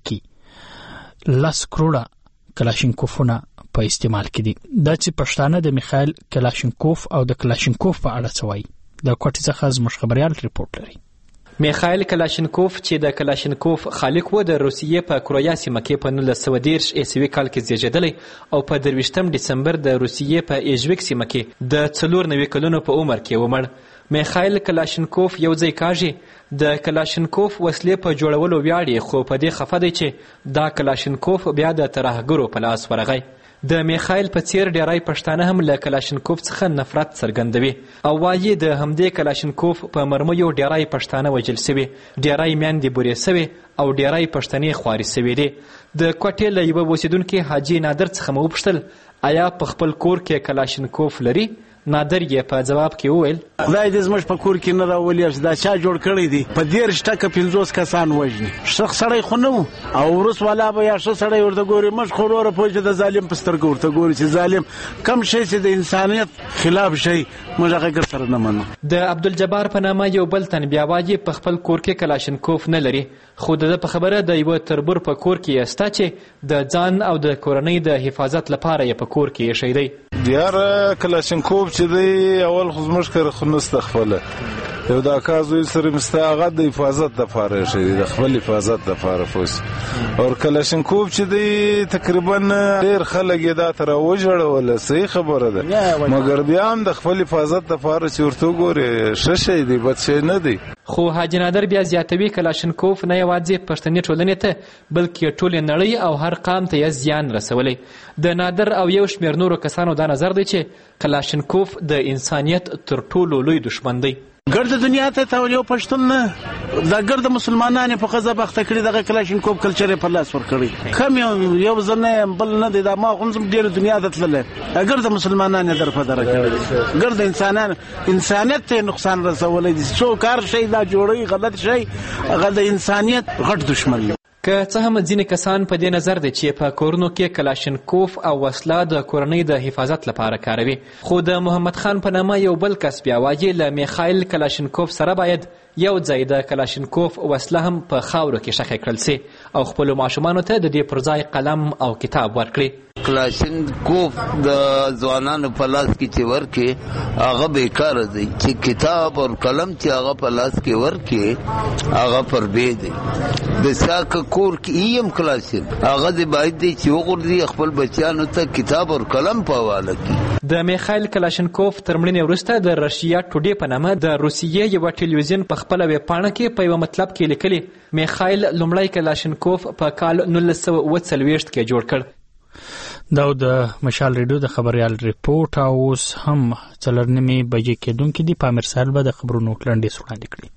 کې لاس کروڑه کلاشینکوفونه په استعمال کې دي. د چې پښتانه د میخائیل کلاشینکوف او د کلاشینکوف په اړه څه وایي د کوټې څخه زموږ خبريال ریپورت لري. میخائیل کلاشینکوف چې د کلاشینکوف خالق و د روسیې په کرویا سیمه کې په نولس سوه دېرش عیسوي کال کې زیږېدلی او په درویشتم ډسمبر د روسیې په ایژویک سیمه کې د څلور نوي کلونو په عمر کې ومړ. میخائیل کلاشینکوف یو ځای کاږي د کلاشینکوف وسلې په جوړولو ویاړي خو په دې خفه دی چې دا کلاشینکوف بیا د ترهګرو په لاس ورغی. د میخائیل په څیر ډیری پښتانه هم له کلاشینکوف څخه نفرت څرګندوي او وایي د همدې کلاشینکوف په مرمیو ډیری پښتانه وژل سوي ډیری میندې بورې سوي او ډیری پښتنې خواري سوي دي. د کوټې له یوه اوسیدونکي حاجي نادر څخه مو وپوښتل آیا په خپل کور کې کلاشینکوف لري؟ نادر یې په جواب کې وویل خدای دې زموږ په کور کې نه راولي دا چا جوړ کړی دی په دېرش ټکه پنځوس کسان وژني شخ سړی خو نه او ورس والا به یا ښه سړی ورته ګوري موږ خو وروره پوه چې د ظالم په سترګو ورته ګوري چې ظالم کم شی چې د انسانیت خلاف شي موږ هغه سره نه منو. د عبدالجبار په نامه یو بل تن بیا وایي په خپل کور کې کلاشینکوف نه لري خو د په خبره د یوه تربور په کور کې یې سته چې د ځان او د کورنۍ د حفاظت لپاره یې په کور کې ایښی دی. دیار کلاشینکوف چې دی اول خو زموږ کره خو نسته خپله یو د اکا زوی سره مې ستا هغه د حفاظت دپاره ایښی دی د خپل حفاظت دپاره پوس او کلاشینکوف چې دی تقریبا ډېر خلک یې دا ته راوژړوله صحیح خبره ده مګر بیا هم د خپل حفاظت دپاره چې ورته وګورې ښه شی دی بد شی نه دی. خو حاجي نادر بیا زیاتوي کلاشینکوف نه یوازې پښتني ټولنې ته بلکې ټولې نړۍ او هر قام ته یې زیان رسولی. د نادر او یو شمېر نورو کسانو دا نظر دی چې کلاشینکوف د انسانیت تر ټولو لوی دشمن دی. ګرد دنیا ته ته یو پښتون نه دا ګرد مسلمانانې په ښځه بخته کړي دغه کلاشینکوف کلچر یې په لاس ورکړی کم یو یو زه نه بل نه دی دا ما خو هم ډېره دنیا ته تللی ګرد مسلمانان یې در په دره کړی ګرد انسانان انسانیت ته نقصان رسولی دي څوک هر شی دا جوړوي غلط شی هغه د انسانیت غټ دشمن دی. که څه هم ځینې کسان په دې نظر دي چې په کورونو کې کلاشینکوف او وسله د کورنۍ د حفاظت لپاره کاروي، خو د محمد خان په نامه یو بل کس بیا وایي له میخایل کلاشینکوف سره باید یو ځای د کلاشینکوف وسله هم په خاورو کې ښخ کړل سي او خپلو ماشومانو ته د دې پر ځای قلم او کتاب ورکړي. کلاشینکوف د ځوانانو په لاس کې چې ورکې هغه بیکاره دی، چې کتاب او قلم چې هغه په لاس کې ورکې هغه پر بې دی. د ساکه کور کې یم کلاشین هغه دې باید دی چې وغورځي خپل بچیانو ته کتاب او قلم په حواله کړي. د میخایل کلاشینکوف تر مړینې وروسته د رشیا ټوډې په نامه د روسیې یوه ټلویزیون په خپله ویبپاڼه کې په یوه مطلب کې لیکلي میخایل لومړی کلاشینکوف په کال نولس سوه اوه څلوېښت کې جوړ کړ. دا د مشال ریډیو د خبریال ریپورت او اوس هم څلور نیمې بجې کېدونکې دي. پامیر صاحب به د خبرونو لنډیز وړاندې کړي.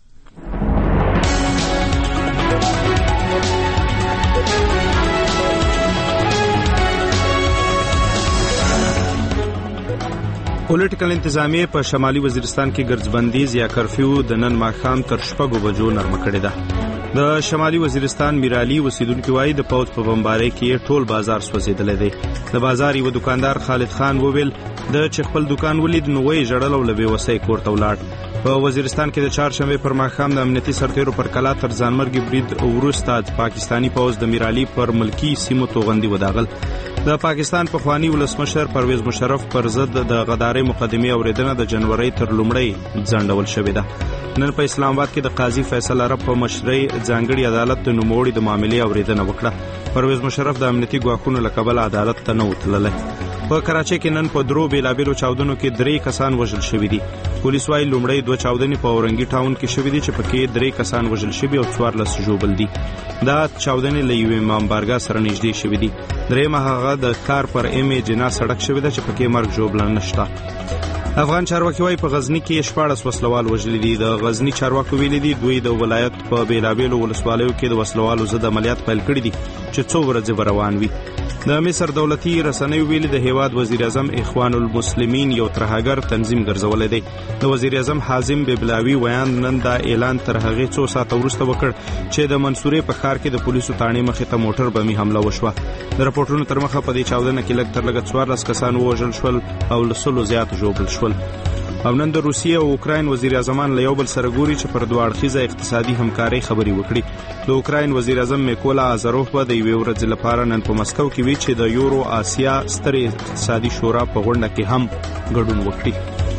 پولیټیکل انتظامیه په شمالي وزیرستان کې ګرځبندیز یا کرفیو د نن ماښام تر شپږو بجو نرمه کړې ده. د شمالي وزیرستان میرالي اوسیدونکي وایي د پوځ په بمبارۍ کې ټول بازار سوځېدلی دی. د بازار یو دکاندار خالد خان وویل د چې خپل دکان ولید نو وی ژړل او له بېوسۍ کور ته ولاړ. په وزیرستان کې د چهارشنبې پر ماښام د امنیتي سرتیرو پر کلا تر ځانمرګي برید وروسته پاکستاني پوځ د میرالي پر ملکي سیمو توغندي وداغل. د پاکستان پخوانی ولسمشر پرویز مشرف پر ضد د غدارۍ مقدمې اورېدنه د جنورۍ تر لومړۍ ځنډول شوې ده. نن په اسلام آباد کې د قاضي فیصل عرب په مشرۍ ځانګړي عدالت د نوموړي د معاملې اورېدنه وکړه. پرویز مشرف د امنیتي ګواښونو له کبله عدالت ته نه و تللی. په کراچۍ کې نن په درو بېلابېلو چاودنو کې درې کسان وژل شوي دي. پولیس وايي لومړی دوه چاودنې په اورنګي ټاون کې شوي دي چې پکې درې کسان وژل شوي او څوارلس ژوبل دي. دا چاودنې له یوې امام بارګاه سره نږدې شوي دي. درېیمه هغه د کار پر ایم ای جنا سړک شوې ده چې پکې مرګ ژوبله نشته. افغان چارواکي وايي په غزني کې شپاړس وسلوال وژلي دي. د غزني چارواکو ویلي دي دوی د ولایت په بېلابېلو ولسوالیو کې د وسلوالو ضد عملیات پیل کړي دي چې څو ورځې به روان وي. د مصر دولتي رسنیو ویلي د هیواد وزیر اعظم اخوان المسلمین یو ترهګر تنظیم ګرځولی دی. د وزیر اعظم حازم ببلاوي ویان نن دا اعلان تر هغې څو ساعته وروسته وکړ چې د منصورې په ښار کې د پولیسو تاڼې مخې ته موټر بمي حمله وشوه. د رپورټونو تر مخه په دې چاودنه کې لږ تر لږه څوارلس کسان ووژل شول او له سلو زیات ژوبل شول. او نن د روسیې او اوکراین وزیر اعظمان له یو بل سره ګوري چې پر دوه اړخیزه اقتصادي همکارۍ خبرې وکړي. د اوکراین وزیر اعظم میکولا آزاروف به د یوې ورځې لپاره نن په مسکو کې وي چې د یورو آسیا سترې اقتصادي شورا په غونډه کې هم ګډون وکړي.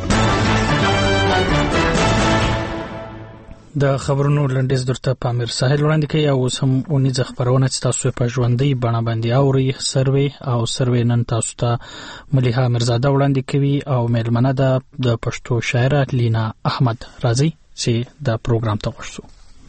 د خبرونو لنډیز درته پامیر ساحل وړاندې کوي او اوس هم اونیزه خبرونه چې تاسو په ژوندۍ بڼه باندې اورئ. سروې او سروې نن تاسو ته ملیحه میرزاده وړاندې کوي او میلمنه ده د پښتو شاعره لینا احمد. راځي چې دا پروګرام ته ورسو.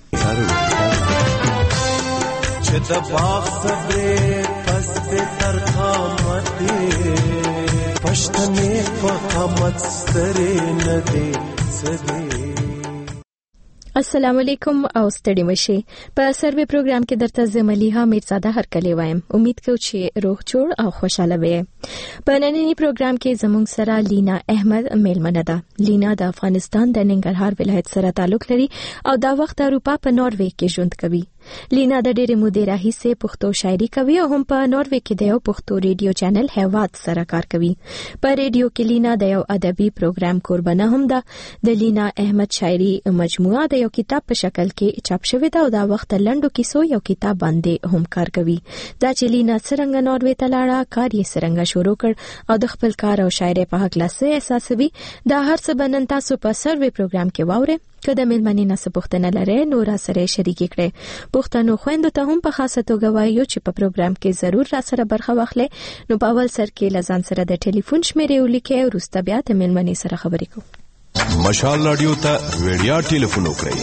چې د باغ صبرې پس دې تر قامتې پښتنې په قامت سترې نه دې څه. السلام علیکم او ستړي مشي. په سروې پروګرام کې درته زه ملیحه میرزاده هرکلی وایم. امید کوم چې روغ جوړ او خوشاله وئ. په نننی پروګرام کې زموږ سره لینا احمد میلمنه ده. لینا د افغانستان د ننګرهار ولایت سره تعلق لري او دا وخت اروپا په ناروې کې ژوند کوي. لینا د ډېرې مودې راهیسې پښتو شاعري کوي او هم په ناروې کې د یو پښتو ریډیو چینل هیواد سره کار کوي. په ریډیو کې لینا د یو ادبي پروګرام قربانه هم ده. د لینا احمد شاعري مجموعه د یو کتاب په شکل کې چاپ شوې ده او دا وخت لنډو کیسو یو کتاب باندې هم کار کوي. دا چې لینا څرنګه ناروې ته لاړه، کار یې څرنګه شروع کړ او د خپل کار او شاعرۍ په هکله څه احساسوي، دا هر څه به نن تاسو په سروې پروګرام کې واورئ. که د میلمنې نه څه پوښتنه لرئ نو را سره شریکې کړئ. پښتنو خویندو ته هم په خاصه توګه وایو چې په پروګرام کې ضرور را سره برخه واخلئ. نو په اول سر کې له ځان سره د ټلیفون شمیرې ولیکئ او وروسته بیا د میلمنې سره خبرې کوو. مشال رادیو ته ویډیا ټلیفون وکړئ.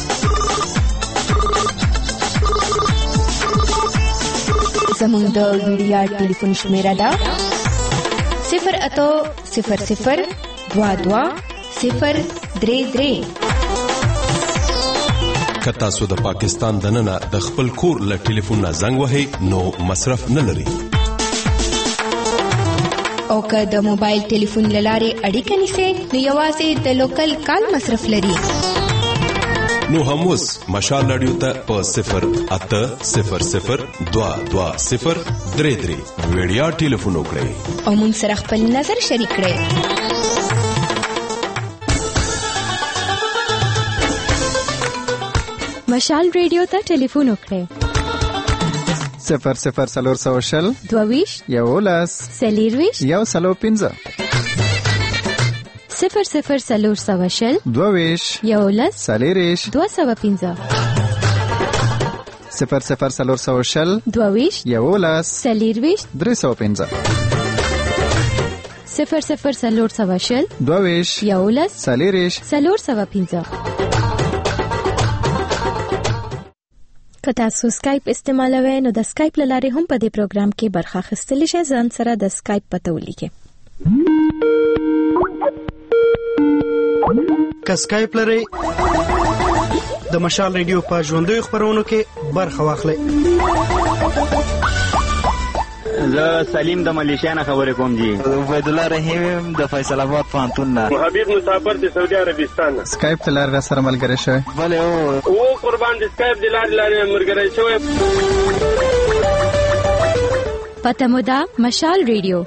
زموږ د ویډیا ټلیفون شمیره ده صفر اتو صفر صفر دوا دوا صفر درې درې. که تاسو د پاکستان دننه د خپل کور له ټلیفون نه زنګ وهئ نو مصرف نه لري. او که د موبایل ټلیفون له لارې اړیکه نیسئ نو یوازې د لوکل کال مصرف لري. نو هم اوس مشال رادیو ته په صفر اته صفر صفر دوه دوه صفر درې درې ویډیا ټلیفون وکړئ او موږ سره خپل نظر شریک کړئ. مشال رادیو ته ټلیفون وکړئ صفر صفر سلور سو شل دوویش یولس سلیرویش یو سلو پنځه صفر صفر سلور سو شل دوویش یولس سلیریش دو سو پنځه صفر صفر سلور سو شل دوویش یولس سلیرویش درې سو پنځه صفر صفر سلور سو شل دوویش یولس سلیریش سلور سو پنځه. که تاسو سکایپ استعمالوئ نو د سکایپ له لارې هم په دې پروګرام کې برخه اخیستلی شئ. ځان سره د سکایپ پته ولیکئ. که سکایپ لرئ د مشال رادیو په ژوندیو خپرونو کې برخه واخلئ. زه سلیم د ملیشیا نه خبرې کوم جی. عبید الله رحیم د فیصل آباد پوهنتون نه. حبیب مسافر د سعودي عربستان نه. سکایپ ته لار سره ملګری شوی. بله او او قربان د سکایپ د لارې لارې ملګری شوی. پته مو ده مشال رادیو.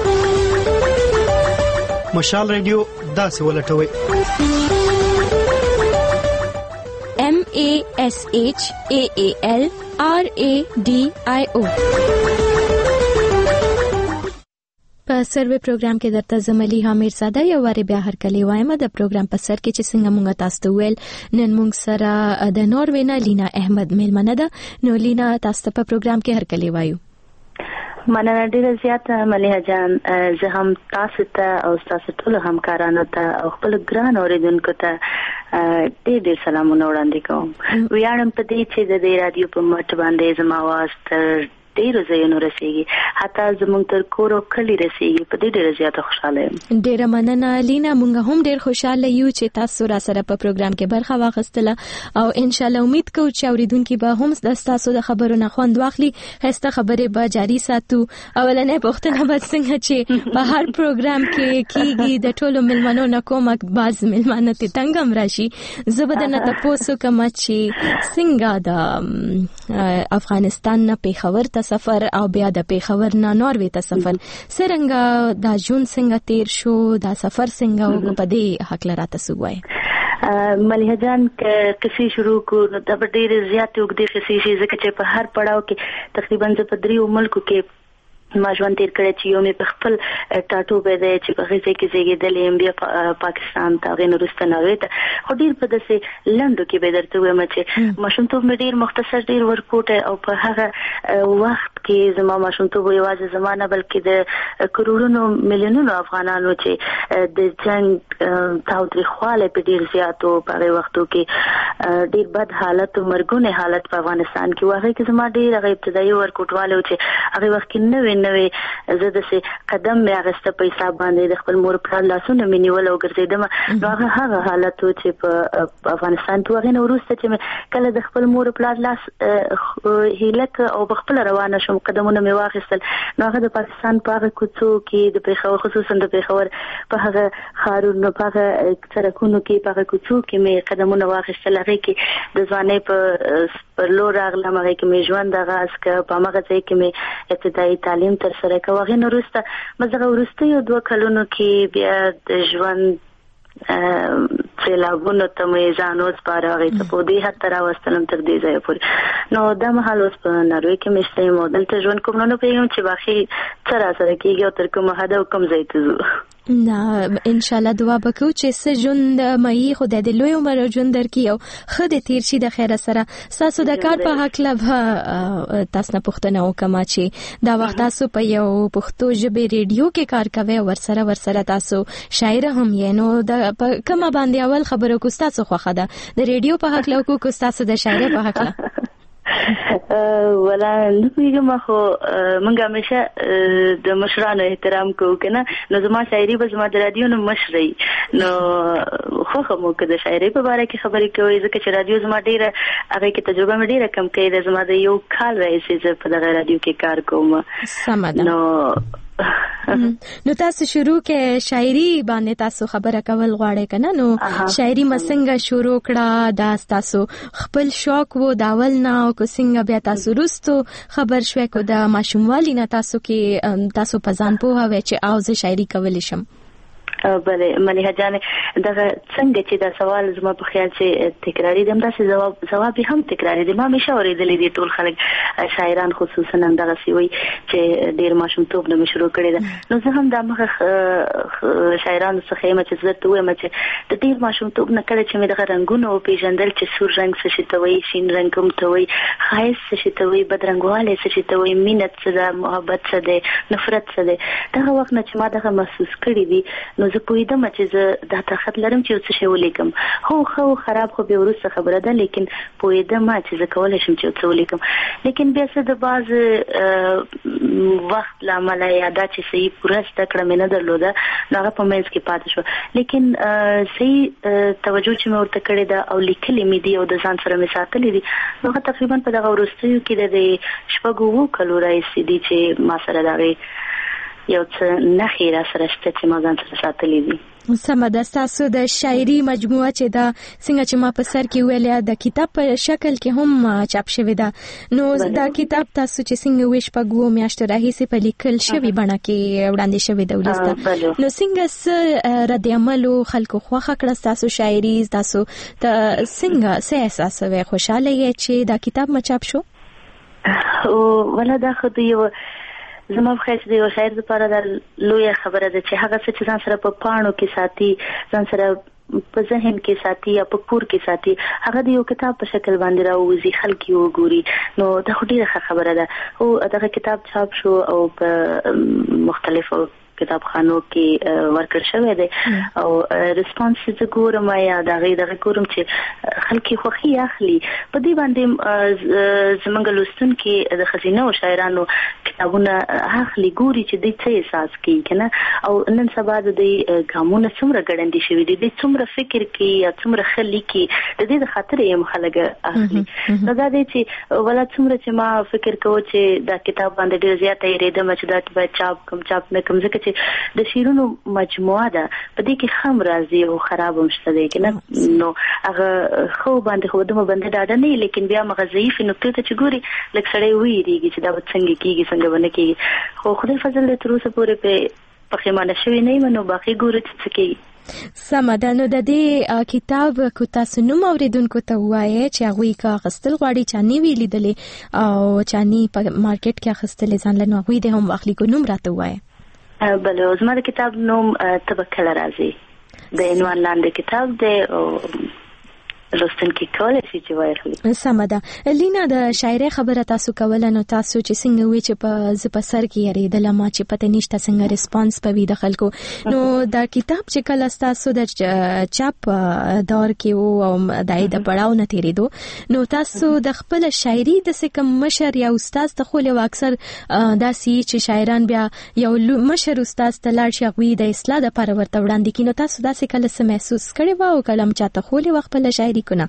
مشال رادیو داسې ولټوئ M A S H A A L R A D I O. په سروې پروګرام کې درته زملی حامد ساده یو واری بیا هر کلی وایم. د پروګرام په سر کې چې څنګه مونږ تاسو ته ویل نن مونږ سره د نوروې نه لینا احمد میلمنه ده. نو لینا تاسو ته په پروګرام کې هر کلی وایو. مننه ډیره زیاته ملیحه جان. زه هم تاسو ته او تاسو ټول همکارانو ته او خپل ګران اوریدونکو ته ډېر ډېر سلامونه وړاندې کوم. ویاړم په دې چې د دې رادیو په مټ باندې زما आवाज تر ډیرو ځایونو رسیږي، حتی زموږ تر کور او کلی رسیږي. په دې ډیره زیاته خوشاله یم. ډیره مننه لینا. مونږ هم ډیر خوشاله یو چې تاسو را سره په پروګرام کې برخه واخیستله او ان شاء الله امید کوو چې اوریدونکو به هم تاسو د خبرو نه خوند واخلي. هسته خبرې به جاری ساتو. اولنې پوښتنه به څنګه چې په هر پروګرام کې کیږي د ټولو ملمنو نه کومه باز ملمنه ته تنګم راشي. زه به نه تاسو کوم چې څنګه د افغانستان نه پیښور ته سفر او بیا د پیښور نه نوروې ته سفر څنګه دا جون څنګه تیر شو، دا سفر څنګه او په دې حق لرا تاسو وایي. ملیحه جان کیسې شروع کو د ډېر زیات وګړي کیسې ځکه چې په هر پړاو کې تقریبا زه په دریو ملکو کې ما ژوند تیر کړی چې یو مې په خپل ټاټوبی دی چې په هغې ځای کې زیږېدلې یم، بیا پاکستان ته هغې نه وروسته ناروې ته. خو ډېر په داسې لنډو کې به درته ووایم چې ماشومتوب مې ډېر مختصر ډېر ورکوټی او په هغه وخت کې زما ماشومتوب یوازې زما نه بلکې د کروڑونو میلیونونو افغانانو چې د جنګ تاوتریخوالی په ډېر زیات و په هغې وختو کې ډېر بد حالت و مرګونی حالت په افغانستان کې و. هغې کې زما ډېر هغه ابتدایي ورکوټوالی و چې هغې وخت کې نوې نوې زه داسې قدم مې اخیسته په حساب باندې د خپل مور پلار لاسونه مې نیول او ګرځېدمه. نو هغه هغه حالت و چې په افغانستان کې هغې نه وروسته چې مې کله د خپل مور پلار لاس هیله کړه او په خپله روانه شوم، قدمونه مې واخیستل. نو هغه د پاکستان په هغه کوڅو کې د پېښور خصوصا د پېښور په هغه ښارونو په هغه سړکونو کې په هغه کوڅو کې مې قدمونه واخیستل. هغې کې د ځوانۍ په پر لور راغلم، هغې کې مې ژوند آغاز کړ، په هماغه ځای کې مې ابتدایي تعلیم تر سره کړ. هغې نه وروسته مې دغه وروستیو دوه کلونو کې بیا د ژوند سیلابونو ته مې ځان وسپاره، هغې ته په دې حد ته راوستلم تر دې ځایه پورې. نو دا مهال اوس په ناروې کې مې شته یم او دلته ژوند کوم. نو نه پوهېږم چې باقي څه را سره کېږي او تر کومه حده او کوم ځای ته ځو. نه ان شاء الله دعا وکړو چې څه ژوند مې خدای دې لوی عمر ژوند درکړي او ښه دې تیر شي د خیره سره. تاسو د کار په هکله تاسو نه پوښتنه وکړم چې دا وخت تاسو په یو پښتو ژبې ریډیو کې کار کوئ او ورسره ورسره تاسو شاعر هم یې. نو د کومه باندې اول خبرو کو تاسو خوښه ده د ریډیو په هکله او کو تاسو د شاعرۍ په هکله؟ ولا نه پوهېږم، خو موږ همیشه د مشرانو احترام کوو که نه. نو زما شاعري به زما د راډیو نه مشر وي. نو خوښه مو که د شاعرۍ په باره کې خبرې کوئ، ځکه چې راډیو زما ډېره هغې کې تجربه مې ډېره کم کړې ده. زما د یو کال راهیسې زه په دغه راډیو کې کار کوم. سمه ده. نو نو تاسو شروع کې شاعري باندې تاسو خبره کول غواړئ کنه نو شاعري مسنګ شروع کړه دا تاسو خپل شوق وو داول نه او کو څنګه بیا تاسو رستو خبر شوي کو د ماشوموالي نه تاسو کې تاسو په ځان پوهه وای چې او زه شاعري کولی شم؟ بله مليحه جان دغه څنګه چې دا سوال زما په خیال چې تکراری دم دا جواب جواب هم تکراری دي ما همیشه اورېدلې دي ټول خلک شاعران خصوصا دغه سی وي چې ډیر ماشومتوب نه شروع کړی ده نو زه هم د مخه شاعرانو څخه یم چې زه ته وایم چې د ډیر ماشومتوب نه کړی چې مې دغه رنگونه او پیژندل چې سور رنگ څه شي ته وي شین رنگ کوم ته وي خایس څه شي ته وي بدرنګواله څه شي ته وي مینت څه ده محبت څه ده نفرت څه ده دغه وخت نه چې ما دغه محسوس کړی دي نو زه پوهیدم چې زه دا طاقت لرم چې څه شی ولیکم خو خو خراب خو به ورسره خبره ده لیکن پوهیدم چې زه کولای شم چې څه ولیکم لیکن بیا څه د باز وخت لامل یا دا چې صحیح پوره ست کړم نه درلوده هغه په منځ کې پاتې شو لیکن صحیح توجه چې مې ورته کړې ده او لیکلې مې دي او د ځان سره مې ساتلې دي نو تقریبا په دغه وروستیو کې د شپږو وو کلو راځي دي چې ما سره دغه یو څه نخې را سره شته چې ما ځان سره ساتلې دي. سمه ده ستاسو د شاعري مجموعه چې دا څنګه چې ما په سر کې ویلې د کتاب په شکل کې هم چاپ شوی ده نو دا کتاب تاسو چې څنګه ویش په ګو میاشتو راهیسې په لیکل شوی بڼه کې وړاندې شوی ده ولسته نو څنګه رد عمل خلکو خوښه کړه تاسو شاعري تاسو ته څنګه څه احساس وې خوشاله یې چې دا کتاب ما چاپ شو؟ او ولا دا خو یو زما په خیال د یو شاعر لپاره د لویه خبره ده چې هغه څه چې ځان سره په پاڼو کې ساتي ځان سره په ذهن کې ساتي یا په کور کې ساتي هغه د یو کتاب په شکل باندې راوځي خلک یې وګوري نو دا خو ډیره خبره ده او دغه کتاب چاپ شو او په مختلفو کتابخانو کې ورکړ شوی دی او ریسپانس چې ګورم یا دغه دغه ګورم چې خلک خوخي اخلي په دې باندې زمونږ لوستون کې د خزینه او شاعرانو کتابونه اخلي ګوري چې د څه احساس کوي کنه او نن سبا د دې ګامونه څومره ګړندې شوی دي د څومره فکر کوي یا څومره خلک کوي د دې د خاطر یې مخالګه اخلي نو دا دې چې ولا څومره چې ما فکر کوم چې دا کتاب باندې ډیر زیاته یې ریده مچ دا به چاپ کم چاپ نه کم ځکه د شیرونو مجموعه ده په دې کې هم راځي او خراب هم شته دی کنه نو هغه خو باندې خو دمو باندې ډاډه نه لیکن بیا مغزیف نقطه ته چګوري لکه سړی ویریږي چې دا څنګه کیږي څنګه ونه کیږي خو خدای فضل دې تر اوسه پورې په پخیمانه شوی نه منو باقي ګوري چې کیږي سمه ده نو د دې کتاب کو تاسو نوم اوریدونکو ته وایي چې هغه کا غستل غواړي چاني وی لیدلې او چاني په مارکیټ کې غستل ځان له نو غوي د هم واخلي کو نوم راته وایي بله زما د کتاب نوم تبکل راځي د عنوان لاندې کتاب دی لوستن کې کولای شي چې وایي سمه ده لینا د شاعري خبره تاسو کوله نو تاسو چې څنګه وی چې په ز په سر کې یریدل ما چې پته نشته څنګه ریسپانس پوي د خلکو نو دا کتاب چې کله تاسو د چاپ دور کې او دای د پړاو نه تیریدو نو تاسو د خپل شاعري د سکم مشر یا استاد ته خو له اکثر دا سی چې شاعران بیا یو مشر استاد ته لاړ شي غوي د اصلاح لپاره ورته وړاندې کینو تاسو دا څه کله څه محسوس کړی و او کلم چاته خو له خپل شاعري کنه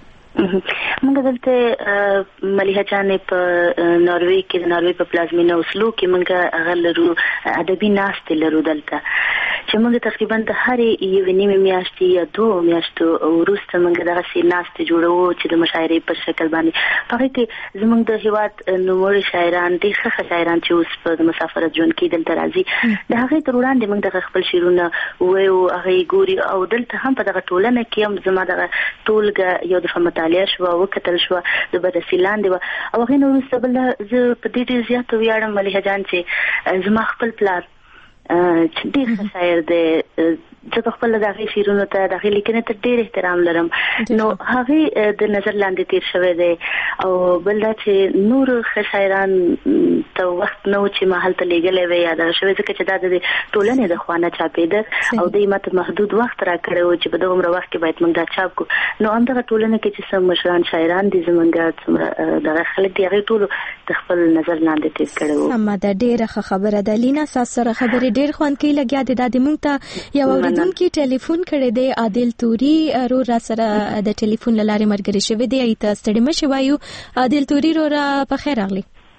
موږ دلته مليحه جانې په ناروی کې د ناروی په پلازمینه اوسلو کې موږ هغه لرو ادبي ناستې لرو دلته چې موږ تقریبا د هرې یو نیمه میاشتې یا دوه میاشتو وروسته موږ دغه سي ناستې جوړو چې د مشاعرې په شکل باندې هغه کې زموږ د هیواد نوموړي شاعران دي ښه شاعران چې اوس په مسافرت ژوند کې دلته راځي د هغه تر وړاندې موږ د خپل شعرونه وایو هغه ګوري او دلته هم په دغه ټولنه کې هم زما دغه ټولګه یو د مطالعه شو او کتل شو د بررسي لاندې او هغه نو وروسته بل زه په دې ډېر زیات ویاړم مليحه جان چې زما خپل پلار چې ډېر شاعر دی زه خپل دغه شعرونو ته دغه لیکنې ته ډېر احترام لرم نو هغه د نظر لاندې تیر شوی دی او بل دا چې نور شاعران ته وخت نو چې محل ته لګلې وي یا دا شوی ځکه چې دا د ټولنې د خوانه چاپېده او د ماته محدود وخت را کړو چې په دغه وخت کې باید موږ دا چاپ کو نو همدغه ټولنه کې چې سم مشران شاعران دي زمونږ څومره دغه خلک دی هغه ټول د خپل نظر لاندې تیر کړو سم ده ډېره خبره ده لینا سره خبره ډېر خوان کې لګیا دي د موږ ته یو اوریدونکو ټلیفون کړی دی عادل توري رو را سره د ټلیفون لاره مرګري شوی دی ایت ستړي مشه وایو عادل توري رو را په خیر اغلی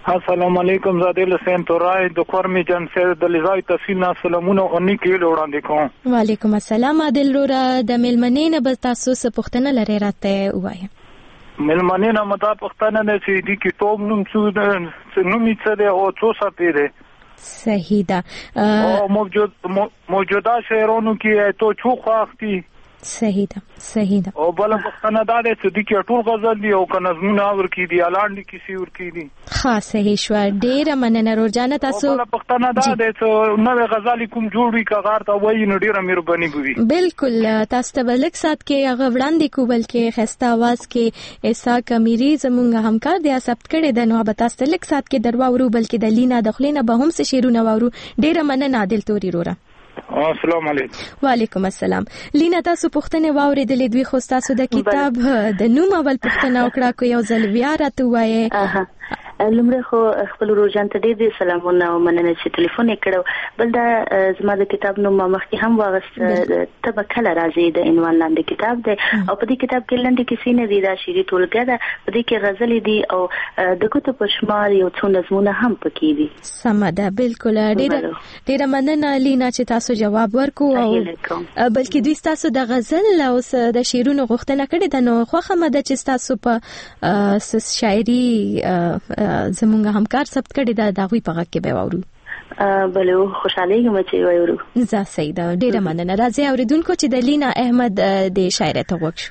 السلام علیکم زادل حسین تورای د کورمی جنسه د لزای تفصیل سلامونه او نیکی وړاندې کوم. وعلیکم السلام عادل رورا د ملمنې نه بل تاسو څه پوښتنه لري راته وایي. ملمنې نه مدا پوښتنه نه چې د کتاب نوم څه نوم څه دی او څو ساتي دی. صحیح ده. او موجود موجوده شعرونو کې تو چو خاختي. صحیح ده صحیح ده. او بل پښتنه دا ده چې د کې ټول غزل دی او کنه نظمونه ورکی دی الاندې کیسې ورکی دی. ها صحیح شو. ډیره مننه روزانه تاسو. او بل پښتنه دا ده چې نو غزل کوم جوړی کغار ته وایي نو ډیره مهرباني کوي. بالکل تاسو ته بلک سات کې هغه وړاندې کو بلکې خسته आवाज کې ایسا کمیری زمونږ همکار دی ثبت کړي د نو به تاسو لک سات کې درواورو بلکې د لینا دخلینه به هم څه شیرونه وورو. ډیره مننه عادل توري رورا. السلام علیکم. وعلیکم السلام. لینا تاسو پوښتنه واوریدلې دوی خو تاسو د کتاب د نوم اول پوښتنه وکړه کو یو ځل بیا راته وایي. لمړی خو خپل روزان ته ډېر ډېر سلامونه او مننه چې ټلیفون یې کړو. بل دا زما د کتاب نوم ما مخکې هم واغست ته به کله راځي د عنوان لاندې کتاب دی او په دې کتاب کې لنډې کیسې نه دي دا شعري ټولګه ده په دې کې غزلې دي او د ګوتو په شمار یو څو نظمونه هم پکې دي. سمه ده بالکل. ډېره ډېره مننه لینا چې تاسو جواب ورکو او بلکې دوی تاسو د غزل او د شعرونو غوښتنه کړې ده نو خوښه مده چې تاسو په شاعري زمونږ همکار ثبت کړي دا داوی په غږ کې به واورو. بلو خوشاله یم چې واورو. زه سیدا ډیره مننه. راځي اوریدونکو چې د لینا احمد د شاعر ته وښو.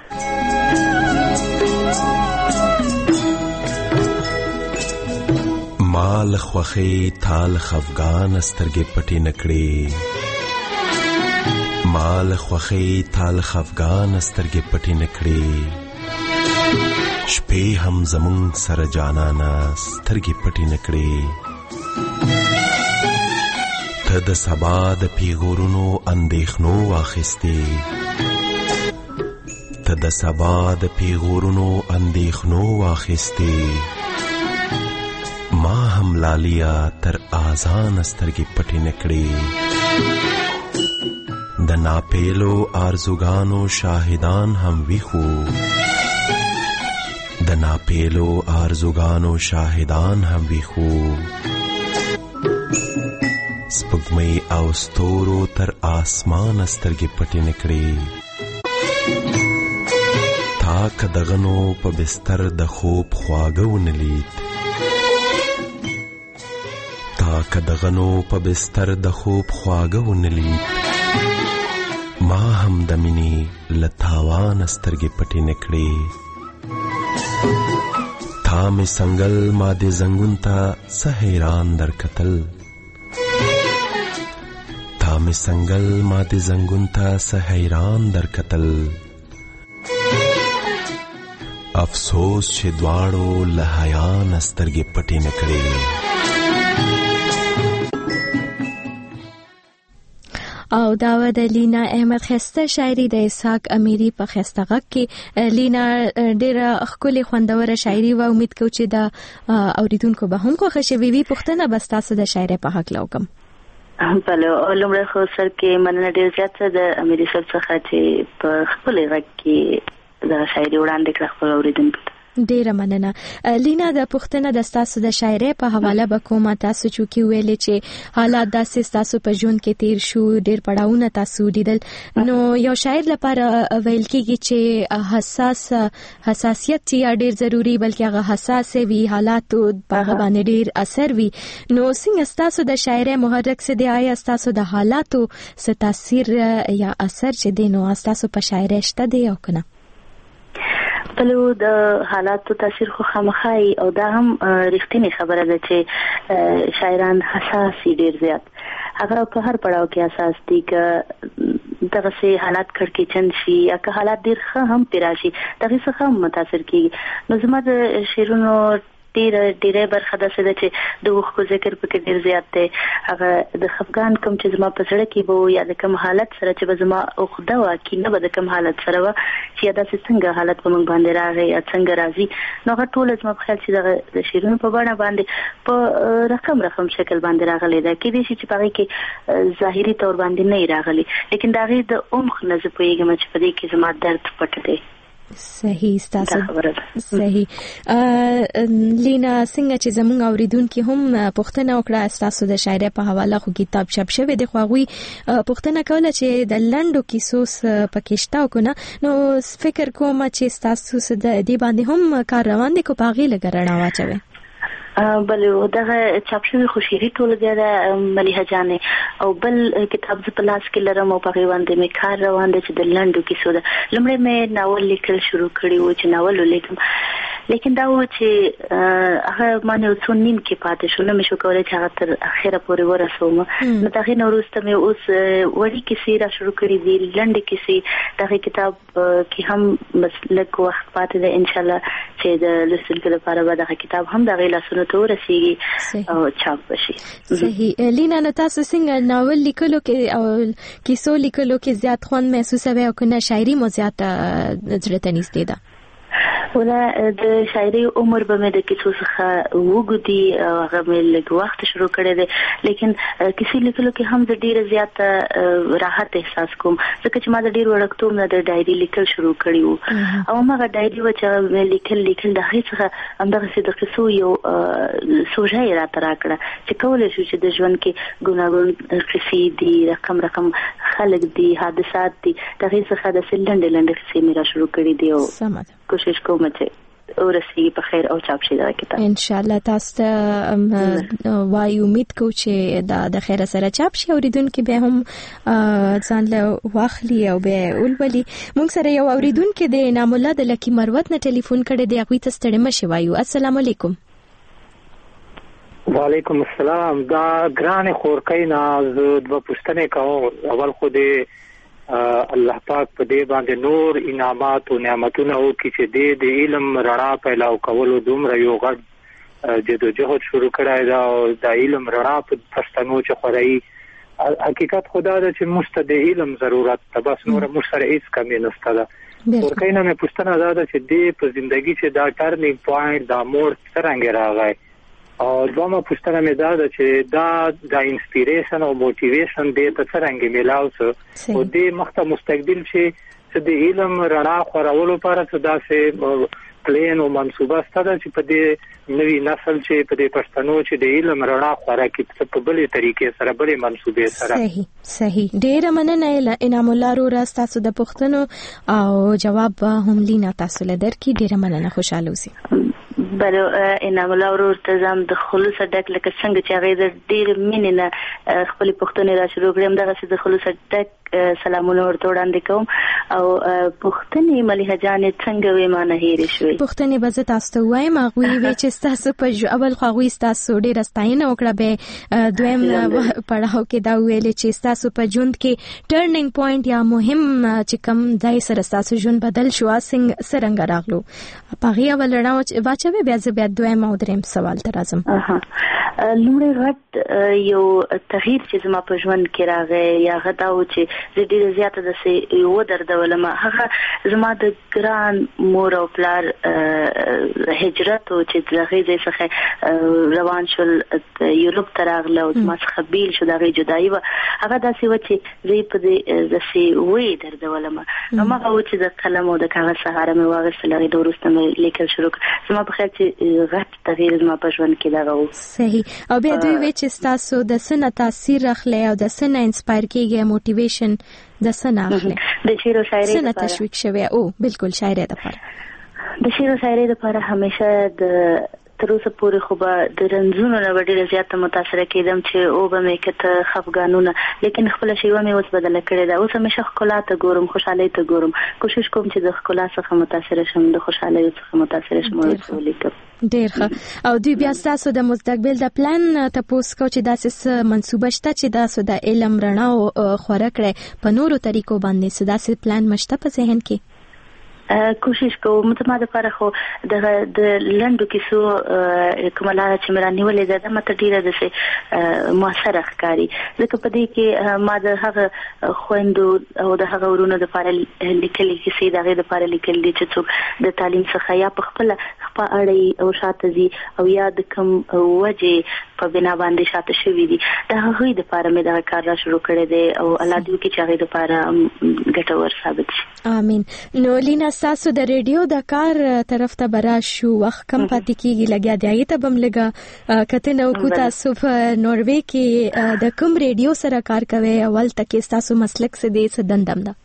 مال خوخي تال خفغان سترګې پټې نکړي. مال خوخي تال خفغان سترګې پټې نکړي. شپې هم زمون سره جانانا سترګې پټې نکړې. ته د سبا د پیغورونو اندېښنو واخیستې. ته د سبا د پیغورونو اندېښنو واخیستې. ما هم لالیا تر آذان سترګې پټې نکړې. د ناپیلو آرزوګانو شاهدان هم ویخو. د ناپیلو آرزوګانو شاهدان هم ویخو. سپوږمۍ او ستورو تر آسمان سترګې پټې نکړې. تا که د غنو په بستر د خوب خواږه ونه لید. تا که د غنو په بستر د خوب خواږه ونه لید. ما هم د مینې له تاوان سترګې پټې نکړې. تا می سنگل ما دې زنګون ته څه حیران در کتل. تا می سنگل ما دې زنګون ته څه حیران در کتل. افسوس چې دواړو له حیا نه سترګې پټې نکړې. او داوا د لینا احمد خسته شاعري د اسحاق امیری په خسته غږ کې. لینا ډیره ښکلې خوندوره شاعري و. امید کوم چې دا اوریدونکو به هم خوښ شي. وی وی پوښتنه بس تاسو د شاعري په حق لوکم. بله لومړی خو سر کې مننه ډیر زیاته د امیری صاحب څخه چې په خپل غږ کې دا شاعري وړاندې کړ خپل اوریدونکو ته. ډیره مننه. لینا د پښتنه د تاسو د شاعرۍ په حواله به کومه تاسو چې ویلې چې حالات داسې تاسو په ژوند کې تیر شو ډیر پړاوونه تاسو لیدل نو یو شاعر لپاره ویل کېږي چې حساس حساسیت چې ډیر ضروری بلکې هغه حساس وي حالاتو په باندې ډیر اثر وي نو څنګه تاسو د شاعرۍ محرک څه دی آیا تاسو د حالاتو څه تاثیر یا اثر چې دی نو تاسو په شاعرۍ شته دی او کنه بلو د حالاتو تاثیر خو خامخای او دا هم رښتینی خبره ده چې شاعران حساس ډیر زیات هغه په هر پړاو کې حساس دي که دغه سي حالات کړکېچن شي یا که حالات ډیر ښه هم پیراشي دغه څخه هم متاثر کیږي نو زما د شعرونو ډیر ډیره برخه ده چې د وخت ذکر پکې ډیر زیات دی هغه د خفګان کوم چې زما په سره کې وو یا د کوم حالت سره چې زما او خدا واکې نه به د کوم حالت سره و چې دا څنګه حالت په موږ باندې راغی یا څنګه راځي نو هغه ټول زما په خیال چې د شعرونو په بڼه باندې په رقم رقم شکل باندې راغلی دا کې دي چې په کې ظاهري تور باندې نه راغلی لیکن دا غي د عمق نه زه پوهیږم چې په دې کې زما درد پټ دی صحیح تاسو صحیح لینا څنګه چې زموږ اوریدونکو هم پوښتنه وکړه تاسو د شاعرۍ په حواله خو کتاب چاپ شوی دی خو هغوی پوښتنه کوله چې د لنډو کیسو پکې شته او کنه نو فکر کوم چې تاسو د دې باندې هم کار روان دی کو پاغي لګ رڼا واچوي بله دغه چاپ شوی خوشيري ټولګه د مليحه جانې او بل کتاب ز پلاس کې لرم او په باندې مې کار روان دی چې د لنډو کیسو ده لمړی مې ناول لیکل شروع کړی و چې ناول ولیکم لیکن دا و چې هغه باندې څو نیم کې پاتې شو نه مې شو کولای چې هغه تر اخره پورې ورسوم نو دا غي نوروسته مې اوس وړي کیسې را شروع کړې دي لنډې کیسې دا کتاب کې هم مسلک وخت پاتې ده ان شاء الله چې د لوستونکو لپاره به دا کتاب هم د غي لاسونو ته ورسیږي او چاپ بشي صحیح لینا نو تاسو څنګه ناول لیکلو کې او کیسو لیکلو کې زیات خوند محسوسوي او کنه شاعري مو زیات زړه ته نږدې ده ولا د شاعري عمر به مې د کیسو څخه وګدي هغه مې لږ وخت شروع کړی دی لیکن کیسې لیکلو کې هم د ډیره زیات راحت احساس کوم ځکه چې ما د ډیر وړکتوب نه د ډایري لیکل شروع کړی وو او هغه ډایري و چې مې لیکل لیکل د هیڅ څخه همدغه څه د کیسو یو سوژه را تر کړه چې کولای شو چې د ژوند کې ګوناګون کیسې دي رقم رقم خلک دي حادثات دي د هیڅ څخه د سلند لند کیسې مې را شروع کړې دي او کوشش کوم چې ورسیږي په خیر او چاپ شي دا کتاب ان شاء الله تاسو ته وای امید کو چې دا د خیر سره چاپ شي اوریدونکو به هم ځان له واخلي او به ولولي موږ سره یو اوریدونکو د انعام الله د لکی مروت نه ټلیفون کړی دی هغه ته ستړي مشه وایو السلام علیکم وعلیکم السلام دا ګران خورکای ناز د پښتنې کوم اول خو دې الله پاک په دې باندې نور انعامات او نعمتونه او چې دې د علم رڼا پیدا کولو دومره یو غټ جدوجہد شروع کړای دا او د علم رڼا په پښتنو چې خورای حقیقت خدا دا چې مست د علم ضرورت ته بس نور مشره هیڅ کمی نشته دا ورکینه مې پښتنه دا چې دې په ژوندۍ کې دا ټرنینګ پوینټ دا مور څنګه راغی او دومره پښتنه مې دا چې دا د انسپیریشن او موټیویشن دې ته څنګه ملاو سو او دې مخته مستقبل چې د علم رڼا خورولو لپاره څه داسې پلان او منصوبه ستاسو چې په دې نوی نسل چې په دې پښتنو چې د علم رڼا خورا کې په بلې طریقې سره بلې منصوبې سره صحیح صحیح ډیر مننه انعام الله رو راستاسو د پښتنو او جواب هم لینا تاسو له درکې ډیر مننه خوشاله اوسئ بل انعام الله ورور ته زم د خلوص ډک لکه څنګه چې هغه د ډیر مینې نه خپل پښتون را شروع کړم دغه څه د خلوص ډک سلامونه ورته وړاندې کوم او پښتنې مليحه جانې څنګه وې مانه هېرې شوې پښتنې به تاسو ته وایم هغه وی چې تاسو په اول خو هغه تاسو ډیر ستاینه وکړه به دویم پړاو کې دا ویل چې تاسو په ژوند کې ټرنینګ پوینټ یا مهم چې کوم ځای سره تاسو ژوند بدل شو څنګه څنګه راغلو پغیا ولړا واچوي بیا زه بیا دویم او دریم سوال ته راځم لومړی غټ یو تغییر چې زما په ژوند کې راغی یا غدا و چې زه ډیره زیاته د سې یو دردولم هغه زما د ګران مور او پلار هجرت او چې دغه ځای څخه روان شول یورپ ته راغله او زما څخه بیل شو دغه جدایي و هغه داسې و چې زه په دې د سې وې دردولم نو ما و چې د قلم او د کاغذ سهاره مې واغستل هغه د وروسته مې لیکل شروع زما په خیال چې غټ تغییر زما په ژوند کې دا و صحیح او بیا دوی وی چې تاسو د سنه تاثیر اخلي او د سنه انسپایر کیږي موټیویشن د سنه اخلي د شعر او شاعري سنه تشویق شوی او بالکل شاعري د لپاره د شعر او شاعري لپاره همیشه د تر اوسه پورې خو به د رنځونو نه ډېره زیاته متاثره کېدم چې او به مې کته خفګانونه لیکن خپل شیوه مې اوس بدله کړې ده اوس همیشه ښکلا ته ګورم خوشحالۍ ته ګورم کوشش کوم چې د ښکلا څخه متاثره شم د خوشحالۍ څخه متاثره شم او ولیکم ډېر ښه او دوی بیا تاسو د مستقبل د پلان تاسو کو چې داسې منسوبه شته چې تاسو د علم رڼا او خوره کړې په نورو طریقو باندې سداسې پلان مشته په ذهن کې کوشش کوم متما د لپاره خو د د لندو کیسو کومه چې مرا نیولې ده د مت ډیره د موثر ښکاری ځکه په دې کې ما د هغه خويندو او د هغه ورونو د لپاره لیکلي کیسې دغه د لپاره لیکل دي چې څوک د تعلیم څخه یا په خپل خپل اړې او شاته دي او یا د کوم وجه په بنا باندې شاته شوي دي د هغوی دپاره مې دغه کار را شروع کړی دی او الله دې وکړي چې هغوی دپاره ګټور ثابت شي. آمین. نو لینا ستاسو د ریډیو د کار طرف ته به راشو، وخت کم پاتې کېږي، لګیا دی هغې ته به هم لږه کتنه وکړو. تاسو په ناروې کې د کوم ریډیو سره کار کوئ او هلته کې ستاسو مسلک څه دی، څه دنده هم ده؟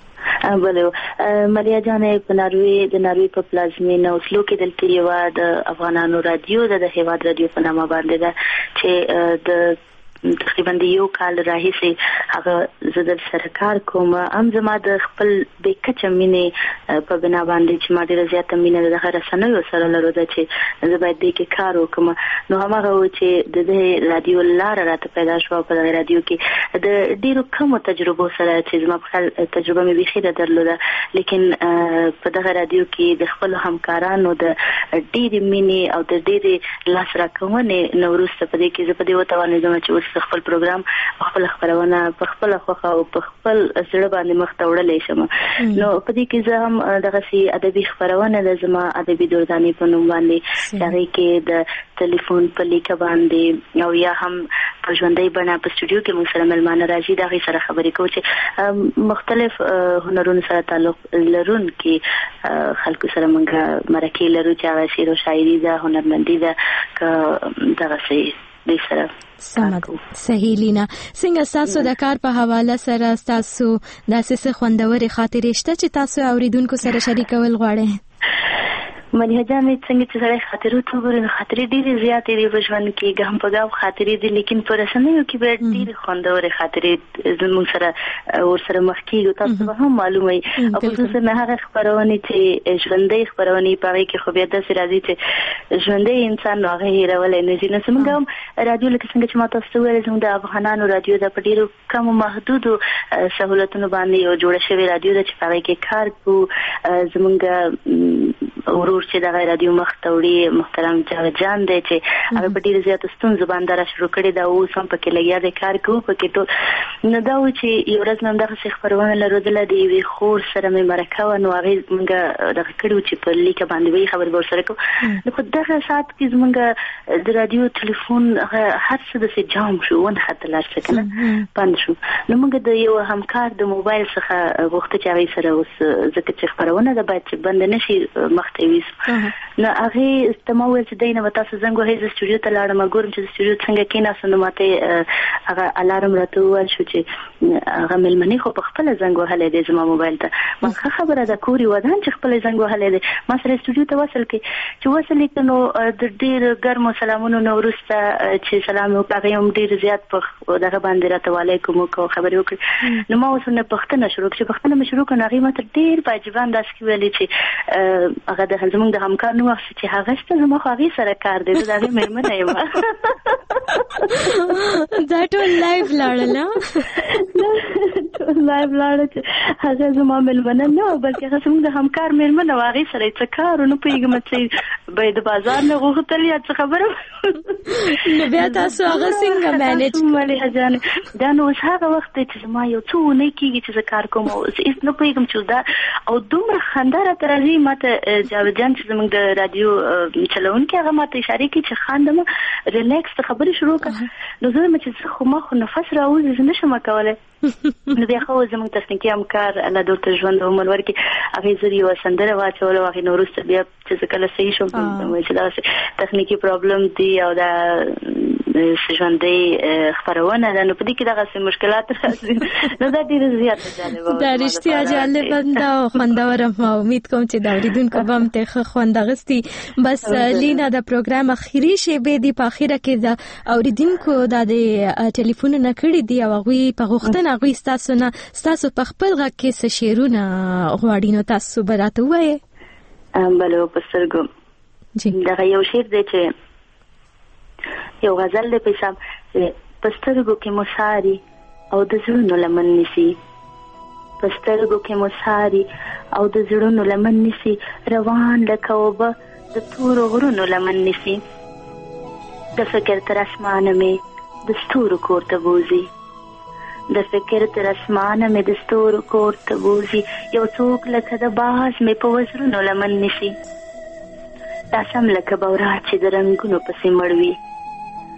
بله ماریا جانې په ناروې د ناروې په پلازمینه اوسلو کې دلته یوه د افغانانو رادیو ده، د هیواد رادیو په نامه باندې ده چې د تقریبا د یو کال راهیسې هغه زه در سره کار کوم. هم زما د خپل بې کچه مینې په بنا باندې چې ما ډېره زیاته مینه د دغه رسنیو سره لرو ده چې زه باید دې کې کار وکړم. نو هماغه و چې د دې رادیو لاره راته پیدا شوه په دغه رادیو کې د ډېرو کمو تجربو سره چې زما په خیال تجربه مې بیخي نه درلوده، لیکن په دغه رادیو کې د خپلو همکارانو د ډېرې مینې او د ډېرې لاس راکونې نه وروسته په دې کې زه په دې وتوانېدم چې اوس خپل پروګرام خپل خبرونه په خپل خوښه او په خپل زړه باندې مخ ته وړلی شم. نو په دې کې زه هم دغسې ادبي خپرونه ده زما ادبي دردانې په نوم باندې، هغې کې د ټلیفون په لیکه باندې او یا هم په ژوندۍ بڼه په سټوډیو کې موږ سره مېلمانه راځي، د هغې سره خبرې کوو چې مختلف هنرونو سره تعلق لرونکي خلکو سره موږ مرکې لرو چې هغه شعر و شاعري ده، هنرمندي ده، که دغسې دې سره سمه صحیح. لینا څنګه ستاسو د کار په حواله سره ستاسو داسې څه خوندورې خاطرې شته چې تاسو اوریدونکو سره شریکول غواړئ؟ ملیحه جانې څنګه چې سړی خاطرو ته وګوري نو خاطرې ډېرې زیاتې دي په ژوند کې، ګام په ګام خاطرې دي، لیکن په رسنیو کې به ډېرې خوندورې خاطرې زموږ سره ورسره مخ کېږو. تاسو به هم معلومه وي او خصوصا هغه خپرونې چې ژوندۍ خپرونې په هغې کې خو بیا داسې راځي چې ژوندی انسان نو هغه هېرولی نه ځي. نو زموږ هم رادیو لکه څنګه چې ما تاسو ته وویل زموږ د افغانانو رادیو ده، په ډېرو کمو محدودو سهولتونو باندې یو جوړه شوې رادیو ده چې په هغې کې کار کوو. زموږ ورور چې دغه رادیو مخ ته وړي محترم جاوید جان دی چې هغه په ډېرو زیاتو ستونزو باندې را شروع کړې ده، اوس هم پکې لګیا دی کار کوو پکې ټول. نو دا و چې یو ورځ مې همدغسې خپرونه لرودله د یوې خور سره مې مرکه وه، نو هغې زمونږ دغه کړي وو چې په لیکه باندې به یې خبرې به ورسره کوو. نو په دغه ساعت کې زمونږ د رادیو ټلیفون هر څه داسې جام شو، ونښته لاړ څه که نه بند شو. نو موږ د یو همکار د موبایل څخه غوښته چې هغې سره اوس ځکه چې خپرونه ده باید چې بنده نه شي مخ ته یې نو هغې ته ما وویل چې دی نه به تاسو زنګ وهئ، زه سټوډیو ته لاړم ګورم چې د سټوډیو څنګه کېناستم. نو ماته هغه الارم راته وویل شو چې هغه مېلمنې خو په خپله زنګ وهلی دی زما موبایل ته. ما ښه خبره ده کور یې ودان چې خپله زنګ وهلی دی، ما سره سټوډیو ته وصل کړي. چې وصل یې کړه نو د ډېر ګرمو سلامونو نه وروسته چې سلام یې وکړه، هغې هم ډېر زیات په دغه باندې راته وعلیکم وکړه او خبرې وکړې. نو ما اوس ورنه پوښتنه شروع کړه چې پوښتنه مې شروع کړه نو هغې ماته ډېر په عجیبه انداز کې ویلې چې هغه د زموږ د همکار نوم واخیست چې هغه شته زما خو هغې سره کار دی، زه د هغې مېرمنه یم. دا ټول لایف لاړله ټول لایف لاړه چې هغه زما مېلمنه نه وه بلکې هغه زموږ د همکار مېرمنه وه، هغې سره یې څه کار و نه پوهېږم چې به یې د بازار نه غوښتل یا څه خبره. نو بیا تاسو هغه څنګه مینج؟ ملیحه جانې دا نو اوس هغه وخت دی چې زما یو څو اونۍ کېږي چې زه کار کوم او هېڅ نه پوهېږم چې دا او دومره خندا راته راځي. ما ته جاوید جان چې زموږ د رادیو چلونکي هغه ما ته اشارې کړي چې خاندم ریلیکس ته خبرې شروع کړه. نو زه وایم چې زه خو ما خو نفس راوځي زه نه شم کولی. نو بیا خو زموږ تخنیکي همکار الله دې ورته ژوند او عمر ورکړي، هغې زه یوه سندره واچوله او هغې نه وروسته بیا چې زه کله صحیح شوم چې دغسې تخنیکي پرابلم دي او دا ژوندۍ خپرونه ده، نو په دې کې دغسې مشکلات راځي. نو دا ډېره زیاته جالبه دا رښتیا جالبه ده او خوندوره. ما امید کوم چې د اورېدونکو به هم ترې ښه خوند اخیستي. بس لینا د پروګرام اخري شیبې دي، په اخره کې د اورېدونکو دا د ټلیفونونه کړي دي او هغوی په غوښتنه هغوی ستاسو نه ستاسو په خپل غږ کې څه شعرونه غواړي، نو تاسو به راته ووایئ؟ بله په سترګو دغه یو شعر دی چې یو غزل دی په حساب چې په سترګو کې مو ساري او د زړونو لمن نیسي، په سترګو کې مو ساري او د زړونو لمن نیسي، روان لکه اوبه د تورو غرونو لمن نیسي، د فکر تر اسمانه مې د ستورو کور ته بوزي، د فکر تر اسمانه مې د ستورو کور ته بوزي، یو څوک لکه د باز مې په وزرونو لمن نیسي، دا سم لکه بورا چې د رنګونو پسې مړ وي،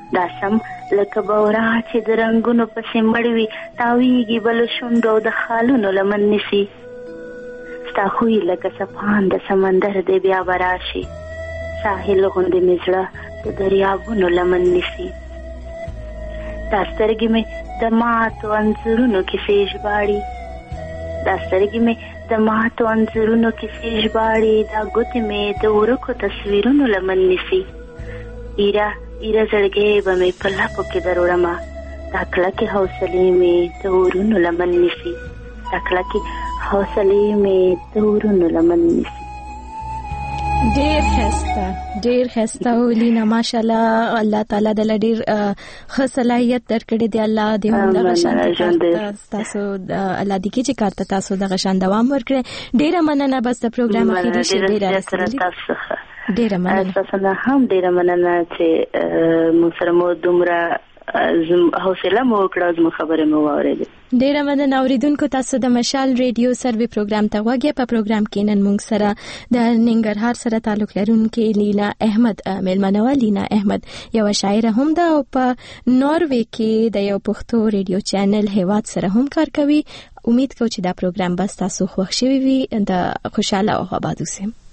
دا سم لکه بورا چې د رنګونو پسې مړوي تاویږي بل شونډو د خالونو لمن نیسي ستا خوی لکه سپان د سمندر دی بیا به راشي ساحل غوندې مې زړه د دریابونو لمن نیسي دا سترګې مې د ماتو انځورونو کیسې ژباړي دا سترګې مې د ماتو انځورونو کیسې ژباړي دا ګوتې مې د ورکو تصویرونو لمن نیسي ایره ایره زړګې به مې په لپو کې دروړمه دا کلکې حوصلې مې د ورونو لمن نیسي دا کلکې حوصلې مې د ورونو لمن نیسي. ډیر ښایسته ډیر ښایسته لینا ماشاءالله الله تعالی د ډیر ښه صلاحیت درکړي دی الله دې هم دغه شان تاسو الله دې کې چې کارته تاسو دغه شان دوام ورکړي. ډیره مننه بس د پروګرام اخیری شي ډیره رسېدلې ډیره مننه تاسو نه هم ډیره مننه چې موږ سره مو دومره حوصله مو وکړه زموږ خبرې مو واورېدې. ډیره مننه اوریدونکو تاسو د مشال ریډیو سروي پروګرام ته وګورئ. په پروګرام کې نن موږ سره د ننګرهار سره تعلق لرونکي لینا احمد میلمنه و. لینا احمد یو شاعره هم ده او په ناروې کې د یو پښتو ریډیو چینل هیواد سره هم کار کوي. امید کوم چې دا پروګرام بس تاسو خوښ شوي وي. د خوشاله او آباد اوسئ.